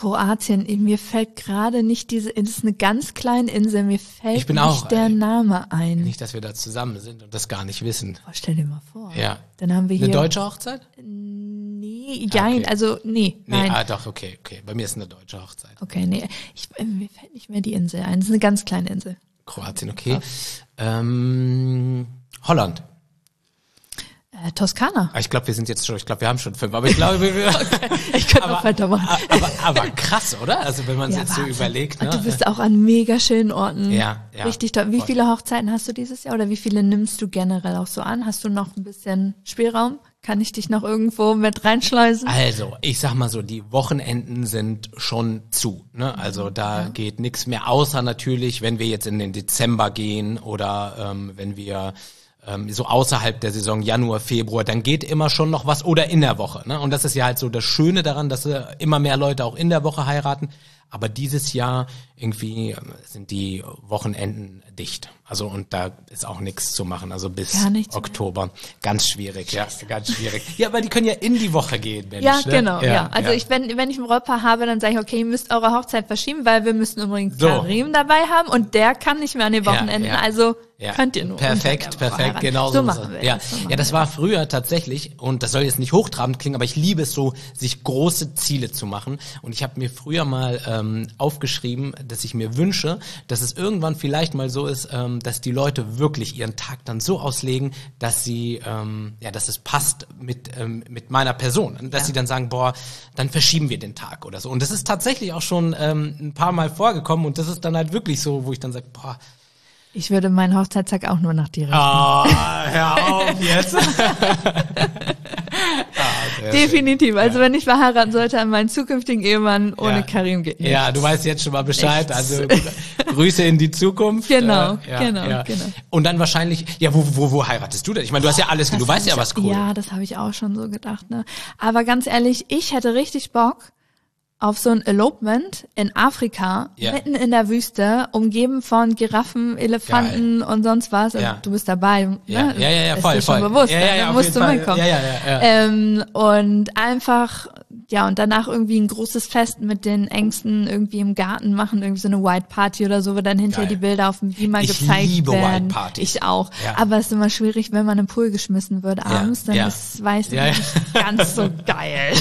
Kroatien, mir fällt gerade nicht diese, es ist eine ganz kleine Insel, mir fällt Ich bin nicht auch, der äh, Name ein. Nicht, dass wir da zusammen sind und das gar nicht wissen. Oh, stell dir mal vor. Ja. Dann haben wir hier. Eine deutsche Hochzeit? Nee, nein, Okay. also nee, Nee, nein. ah, doch, okay, okay. Bei mir ist eine deutsche Hochzeit. Okay, nee, ich, äh, mir fällt nicht mehr die Insel ein. Es ist eine ganz kleine Insel. Kroatien, okay. Ähm, Holland. Äh, Toskana. Ah, Ich glaube, wir sind jetzt schon, ich glaube, wir haben schon fünf, aber ich glaube, wir, Ich könnte aber, noch weitermachen. aber, aber krass, oder? Also wenn man es Ja, jetzt so Wahnsinn. überlegt, Und ne? du bist auch an mega schönen Orten. Ja, ja. Richtig toll. Wie Voll. viele Hochzeiten hast du dieses Jahr oder wie viele nimmst du generell auch so an? Hast du noch ein bisschen Spielraum? Kann ich dich noch irgendwo mit reinschleusen? Also, ich sag mal so, die Wochenenden sind schon zu. Ne? Also da geht nichts mehr, außer natürlich, wenn wir jetzt in den Dezember gehen oder ähm, wenn wir ähm, so außerhalb der Saison Januar, Februar, dann geht immer schon noch was oder in der Woche. Ne? Und das ist ja halt so das Schöne daran, dass äh, immer mehr Leute auch in der Woche heiraten. Aber dieses Jahr irgendwie ähm, sind die Wochenenden dicht. Also und da ist auch nichts zu machen. Also bis Gar nichts mehr. Oktober. Ganz schwierig, ja, ganz schwierig. Ja, aber die können ja in die Woche gehen, Mensch. Ja, ne? genau, ja. ja Also ja. ich, wenn, wenn ich ein Brautpaar habe, dann sage ich, okay, ihr müsst eure Hochzeit verschieben, weil wir müssen übrigens So. Karim dabei haben und der kann nicht mehr an den Ja, Wochenenden, ja. also Ja. könnt ihr nur. Perfekt, unter der Woche perfekt, heiraten. genau so so machen wir ja. das. So machen ja, das wir war früher tatsächlich, und das soll jetzt nicht hochtrabend klingen, aber ich liebe es so, sich große Ziele zu machen. Und ich habe mir früher mal ähm, aufgeschrieben, dass ich mir wünsche, dass es irgendwann vielleicht mal so ist, ähm, dass die Leute wirklich ihren Tag dann so auslegen, dass sie, ähm, ja, dass es passt mit ähm, mit meiner Person, dass Ja. sie dann sagen, boah, dann verschieben wir den Tag oder so. Und das ist tatsächlich auch schon ähm, ein paar Mal vorgekommen, und das ist dann halt wirklich so, wo ich dann sage, boah. Ich würde meinen Hochzeitstag auch nur nach dir richten. Ah, hör auf jetzt. Definitiv. Also wenn ich verheiraten sollte an meinen zukünftigen Ehemann, ohne Ja. Karim geht nicht. Ja, du weißt jetzt schon mal Bescheid. Nichts. Also Grüße in die Zukunft. Genau, Äh, ja, genau, ja. genau. Und dann wahrscheinlich, ja, wo, wo, wo heiratest du denn? Ich meine, du hast ja alles, du Das weißt ja, hab was ich- cool. Ja, das habe ich auch schon so gedacht. Ne? Aber ganz ehrlich, ich hätte richtig Bock auf so ein Elopement in Afrika, Ja. mitten in der Wüste, umgeben von Giraffen, Elefanten und sonst was. Ja. Du bist dabei. Ne? Ja, ja, ja, ja, Ist voll, dir voll. schon bewusst, Ja, ja, ne? ja, Da auf musst jeden du Fall. mitkommen. Ja, ja, ja, ja. Ähm, und einfach, ja, und danach irgendwie ein großes Fest mit den Ängsten irgendwie im Garten machen, irgendwie so eine White Party oder so, wo dann hinterher Geil. die Bilder auf dem Beamer Ich gezeigt liebe White werden. Partys. Ich auch. Ja. Aber es ist immer schwierig, wenn man im Pool geschmissen wird abends, dann ja. ist, weiß ich Ja, ja. nicht, ganz so geil.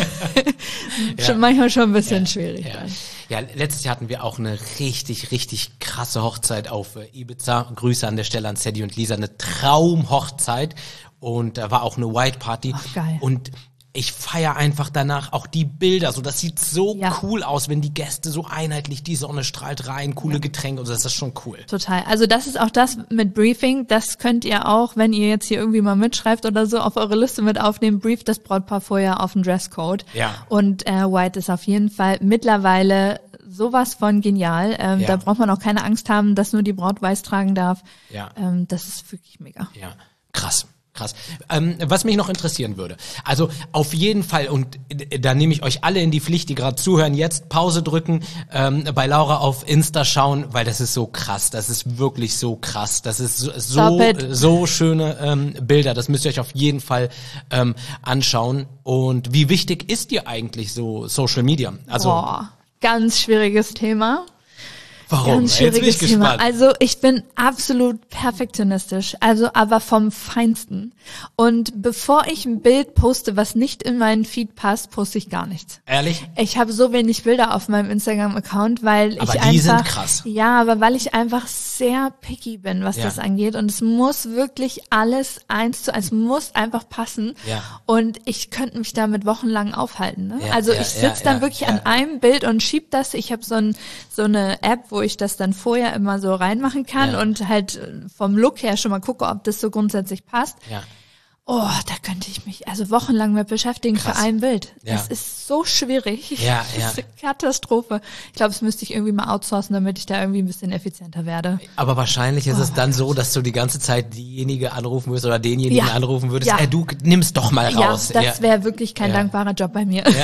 Schon manchmal schon ein bisschen schwierig. Ja. dann. ja, letztes Jahr hatten wir auch eine richtig, richtig krasse Hochzeit auf äh, Ibiza. Grüße an der Stelle an Sadie und Lisa. Eine Traumhochzeit. Und da war auch eine White Party. Ach, geil. Und ich feiere einfach danach auch die Bilder. So, das sieht so Ja. cool aus, wenn die Gäste so einheitlich, die Sonne strahlt rein, coole Getränke und so. Das ist schon cool. Total. Also das ist auch das mit Briefing. Das könnt ihr auch, wenn ihr jetzt hier irgendwie mal mitschreibt oder so, auf eure Liste mit aufnehmen. Brief das Brautpaar vorher auf den Dresscode. Ja. Und äh, White ist auf jeden Fall mittlerweile sowas von genial. Ähm, Ja. Da braucht man auch keine Angst haben, dass nur die Braut weiß tragen darf. Ja. Ähm, das ist wirklich mega. Ja, krass. Krass. Ähm, was mich noch interessieren würde, also auf jeden Fall, und da nehme ich euch alle in die Pflicht, die gerade zuhören, jetzt Pause drücken, ähm, bei Laura auf Insta schauen, weil das ist so krass, das ist wirklich so krass, das ist so so, Stop it. so schöne ähm, Bilder, das müsst ihr euch auf jeden Fall ähm, anschauen. Und wie wichtig ist dir eigentlich so Social Media? Also Boah, ganz schwieriges Thema. warum? Ganz Jetzt bin ich schwieriges Thema. gespannt. Also ich bin absolut perfektionistisch, also aber vom Feinsten. Und bevor ich ein Bild poste, was nicht in meinen Feed passt, poste ich gar nichts. Ehrlich? Ich habe so wenig Bilder auf meinem Instagram-Account, weil Aber ich die sind einfach krass. ja, aber weil ich einfach sehr picky bin, was Ja. das angeht, und es muss wirklich alles eins zu eins, muss einfach passen. Ja. Und ich könnte mich damit wochenlang aufhalten. Ne? Ja, also ja, ich sitze ja, dann ja, wirklich ja. an einem Bild und schieb das. Ich habe so ein so eine App, wo ich das dann vorher immer so reinmachen kann Ja. und halt vom Look her schon mal gucke, ob das so grundsätzlich passt. Ja. Oh, da könnte ich mich also wochenlang mit beschäftigen Krass. für ein Bild. Ja. Das ist so schwierig. Ja, das ja. ist eine Katastrophe. Ich glaube, das müsste ich irgendwie mal outsourcen, damit ich da irgendwie ein bisschen effizienter werde. Aber wahrscheinlich ist Oh es dann so, dass du die ganze Zeit diejenige anrufen würdest oder denjenigen Ja. anrufen würdest. Ja. Äh, du nimm's doch mal raus. Ja, das wäre wirklich kein Ja. dankbarer Job bei mir.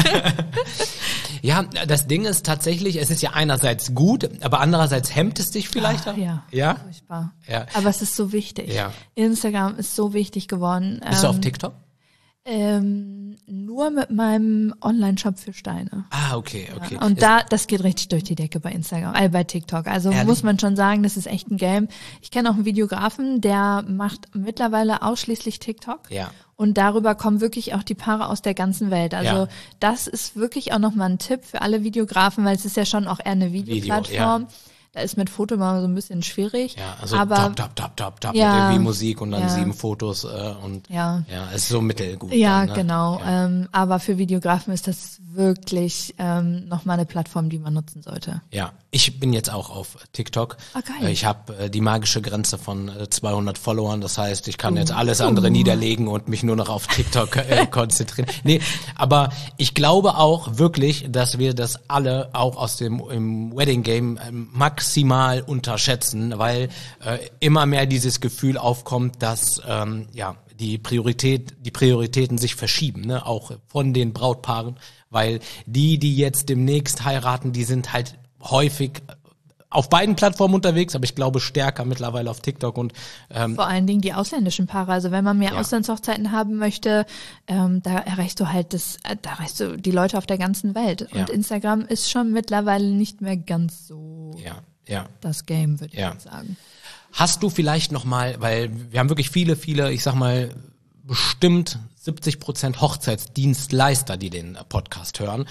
Ja, das Ding ist tatsächlich, es ist ja einerseits gut, aber andererseits hemmt es dich vielleicht Ach, auch. ja. Ja? Furchtbar. Ja. Aber es ist so wichtig. Ja. Instagram ist so wichtig geworden. Bist du auf Ähm, TikTok? Ähm, Nur mit meinem Online-Shop für Steine. Ah, okay, okay. Ja, und da, das geht richtig durch die Decke bei Instagram, äh, bei TikTok. Also Ehrlich? muss man schon sagen, das ist echt ein Game. Ich kenne auch einen Videografen, der macht mittlerweile ausschließlich TikTok. Ja. Und darüber kommen wirklich auch die Paare aus der ganzen Welt. Also Ja. das ist wirklich auch nochmal ein Tipp für alle Videografen, weil es ist ja schon auch eher eine Videoplattform. Video, Da ist mit Foto mal so ein bisschen schwierig. Ja, also aber top, top, top, top, top, Ja. mit irgendwie Musik und dann Ja. sieben Fotos äh, und Ja. ja, es ist so mittelgut. Ja, dann, ne? genau. Ja. Ähm, aber für Videografen ist das wirklich ähm, nochmal eine Plattform, die man nutzen sollte. Ja, ich bin jetzt auch auf TikTok. Ah, geil. Äh, Ich habe äh, die magische Grenze von äh, zweihundert Followern. Das heißt, ich kann Uh. jetzt alles andere Uh. niederlegen und mich nur noch auf TikTok äh, konzentrieren. Nee, aber ich glaube auch wirklich, dass wir das alle auch aus dem im Wedding Game äh, maximal unterschätzen, weil äh, immer mehr dieses Gefühl aufkommt, dass ähm, ja die Priorität, die Prioritäten sich verschieben, ne, auch von den Brautpaaren, weil die, die jetzt demnächst heiraten, die sind halt häufig auf beiden Plattformen unterwegs, aber ich glaube stärker mittlerweile auf TikTok und ähm, Vor allen Dingen die ausländischen Paare. Also wenn man mehr Ja. Auslandshochzeiten haben möchte, ähm, da erreichst du halt das, äh, da erreichst du die Leute auf der ganzen Welt. Ja. Und Instagram ist schon mittlerweile nicht mehr ganz so ja, ja. das Game, würde ich Ja. jetzt sagen. Hast du vielleicht noch mal, weil wir haben wirklich viele, viele, ich sag mal, bestimmt siebzig Prozent Hochzeitsdienstleister, die den Podcast hören.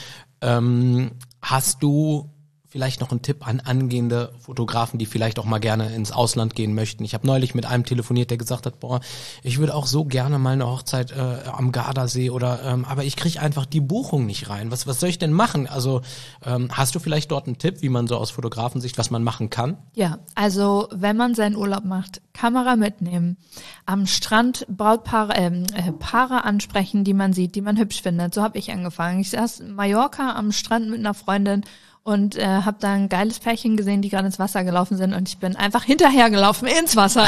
Ähm, hast du vielleicht noch einen Tipp an angehende Fotografen, die vielleicht auch mal gerne ins Ausland gehen möchten? Ich habe neulich mit einem telefoniert, der gesagt hat, boah, ich würde auch so gerne mal eine Hochzeit äh, am Gardasee oder, ähm, aber ich kriege einfach die Buchung nicht rein. Was, was soll ich denn machen? Also ähm, hast du vielleicht dort einen Tipp, wie man so aus Fotografensicht, was man machen kann? Ja, also wenn man seinen Urlaub macht, Kamera mitnehmen, am Strand Brautpaare, ähm, äh, Paare ansprechen, die man sieht, die man hübsch findet. So habe ich angefangen. Ich saß in Mallorca am Strand mit einer Freundin und äh, habe da ein geiles Pärchen gesehen, die gerade ins Wasser gelaufen sind und ich bin einfach hinterhergelaufen ins Wasser.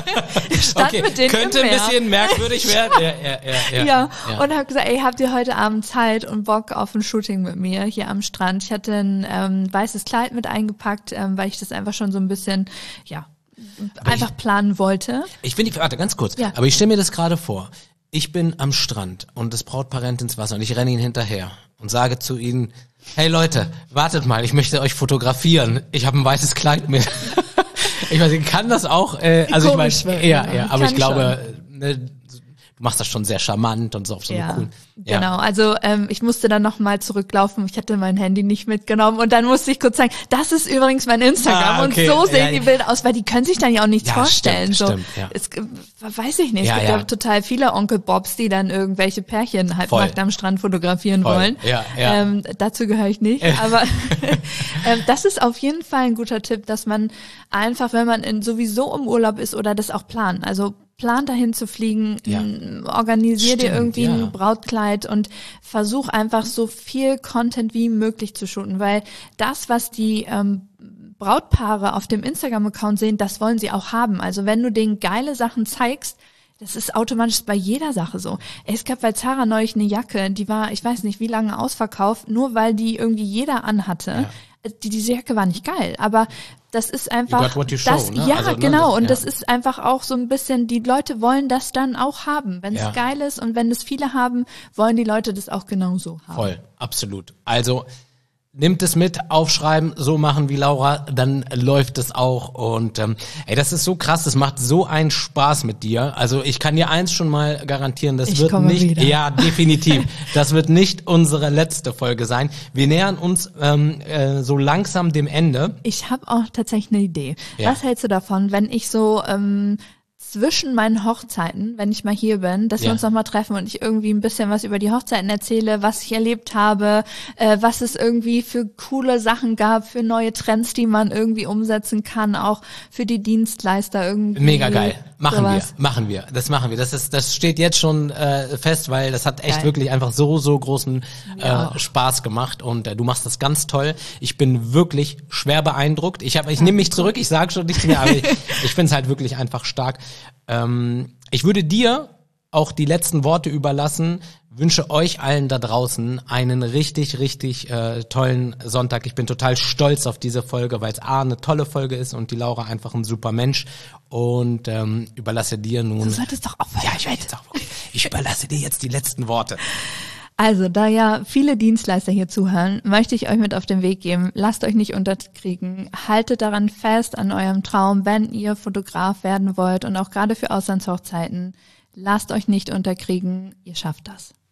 Ich stand Okay, mit denen könnte im ein Meer. bisschen merkwürdig werden. Ja, ja, ja, ja, Ja, ja. und habe gesagt, ey, habt ihr heute Abend Zeit und Bock auf ein Shooting mit mir hier am Strand? Ich hatte ein ähm, weißes Kleid mit eingepackt, ähm, weil ich das einfach schon so ein bisschen, ja, einfach ich- planen wollte. Ich finde, warte, ganz kurz, Ja. aber ich stelle mir das gerade vor. Ich bin am Strand und das Brautpaar rennt ins Wasser und ich renne ihnen hinterher und sage zu ihnen, hey Leute, wartet mal, ich möchte euch fotografieren. Ich habe ein weißes Kleid mit. Ich weiß, ich kann das auch, äh, also Komisch ich meine, wirken, ja, ja. ja, aber Kann ich glaube, ne, du machst das schon sehr charmant und so auf so eine Ja, coolen. Ja. genau. Also ähm, ich musste dann nochmal zurücklaufen. Ich hatte mein Handy nicht mitgenommen und dann musste ich kurz sagen, das ist übrigens mein Instagram Ah, okay. und so sehen Ja, die ja. Bilder aus, weil die können sich dann ja auch nichts Ja, vorstellen. stimmt, so, stimmt, ja. es, äh, weiß ich nicht. Ja, es gibt ja. ja total viele Onkel Bobs, die dann irgendwelche Pärchen halt Voll. nackt am Strand fotografieren Voll. wollen. Ja, ja. Ähm, dazu gehöre ich nicht. Aber ähm, das ist auf jeden Fall ein guter Tipp, dass man einfach, wenn man in, sowieso im Urlaub ist oder das auch plant, also plant dahin zu fliegen, Ja. m, organisier dir Stimmt, irgendwie ja. ein Brautkleid und versuch einfach so viel Content wie möglich zu shooten, weil das, was die ähm, Brautpaare auf dem Instagram-Account sehen, das wollen sie auch haben. Also wenn du denen geile Sachen zeigst, das ist automatisch bei jeder Sache so. Es gab bei Zara neulich eine Jacke, die war, ich weiß nicht wie lange ausverkauft, nur weil die irgendwie jeder anhatte. Die, diese Jacke war nicht geil, aber das ist einfach, got what you show, das, ne? ja, Also, ne, genau, das- und ja. das ist einfach auch so ein bisschen, die Leute wollen das dann auch haben. Wenn es Ja. geil ist und wenn es viele haben, wollen die Leute das auch genauso haben. Voll, absolut. Also nimmt es mit, aufschreiben, so machen wie Laura, dann läuft es auch. Und ähm, ey, das ist so krass, das macht so einen Spaß mit dir. Also ich kann dir eins schon mal garantieren, das Ich wird komme nicht, wieder. ja definitiv, das wird nicht unsere letzte Folge sein. Wir nähern uns ähm, äh, so langsam dem Ende. Ich habe auch tatsächlich eine Idee. Ja. Was hältst du davon, wenn ich so ähm, zwischen meinen Hochzeiten, wenn ich mal hier bin, dass wir Ja. uns nochmal treffen und ich irgendwie ein bisschen was über die Hochzeiten erzähle, was ich erlebt habe, äh, was es irgendwie für coole Sachen gab, für neue Trends, die man irgendwie umsetzen kann, auch für die Dienstleister irgendwie. Mega geil. Machen sowas. wir, machen wir. Das machen wir. Das ist, das steht jetzt schon äh, fest, weil das hat echt Geil. wirklich einfach so, so großen Ja. äh, Spaß gemacht und äh, du machst das ganz toll. Ich bin wirklich schwer beeindruckt. Ich habe, ich nehme mich zurück. Ich sage schon nichts mehr, aber ich, ich finde es halt wirklich einfach stark. Ähm, ich würde dir auch die letzten Worte überlassen. Wünsche euch allen da draußen einen richtig, richtig äh, tollen Sonntag. Ich bin total stolz auf diese Folge, weil es A, eine tolle Folge ist und die Laura einfach ein super Mensch. Und ähm, überlasse dir nun... Du solltest doch aufhören. Ja, ich werde jetzt auch... Ich überlasse dir jetzt die letzten Worte. Also, da ja viele Dienstleister hier zuhören, möchte ich euch mit auf den Weg geben. Lasst euch nicht unterkriegen. Haltet daran fest an eurem Traum, wenn ihr Fotograf werden wollt und auch gerade für Auslandshochzeiten. Lasst euch nicht unterkriegen. Ihr schafft das.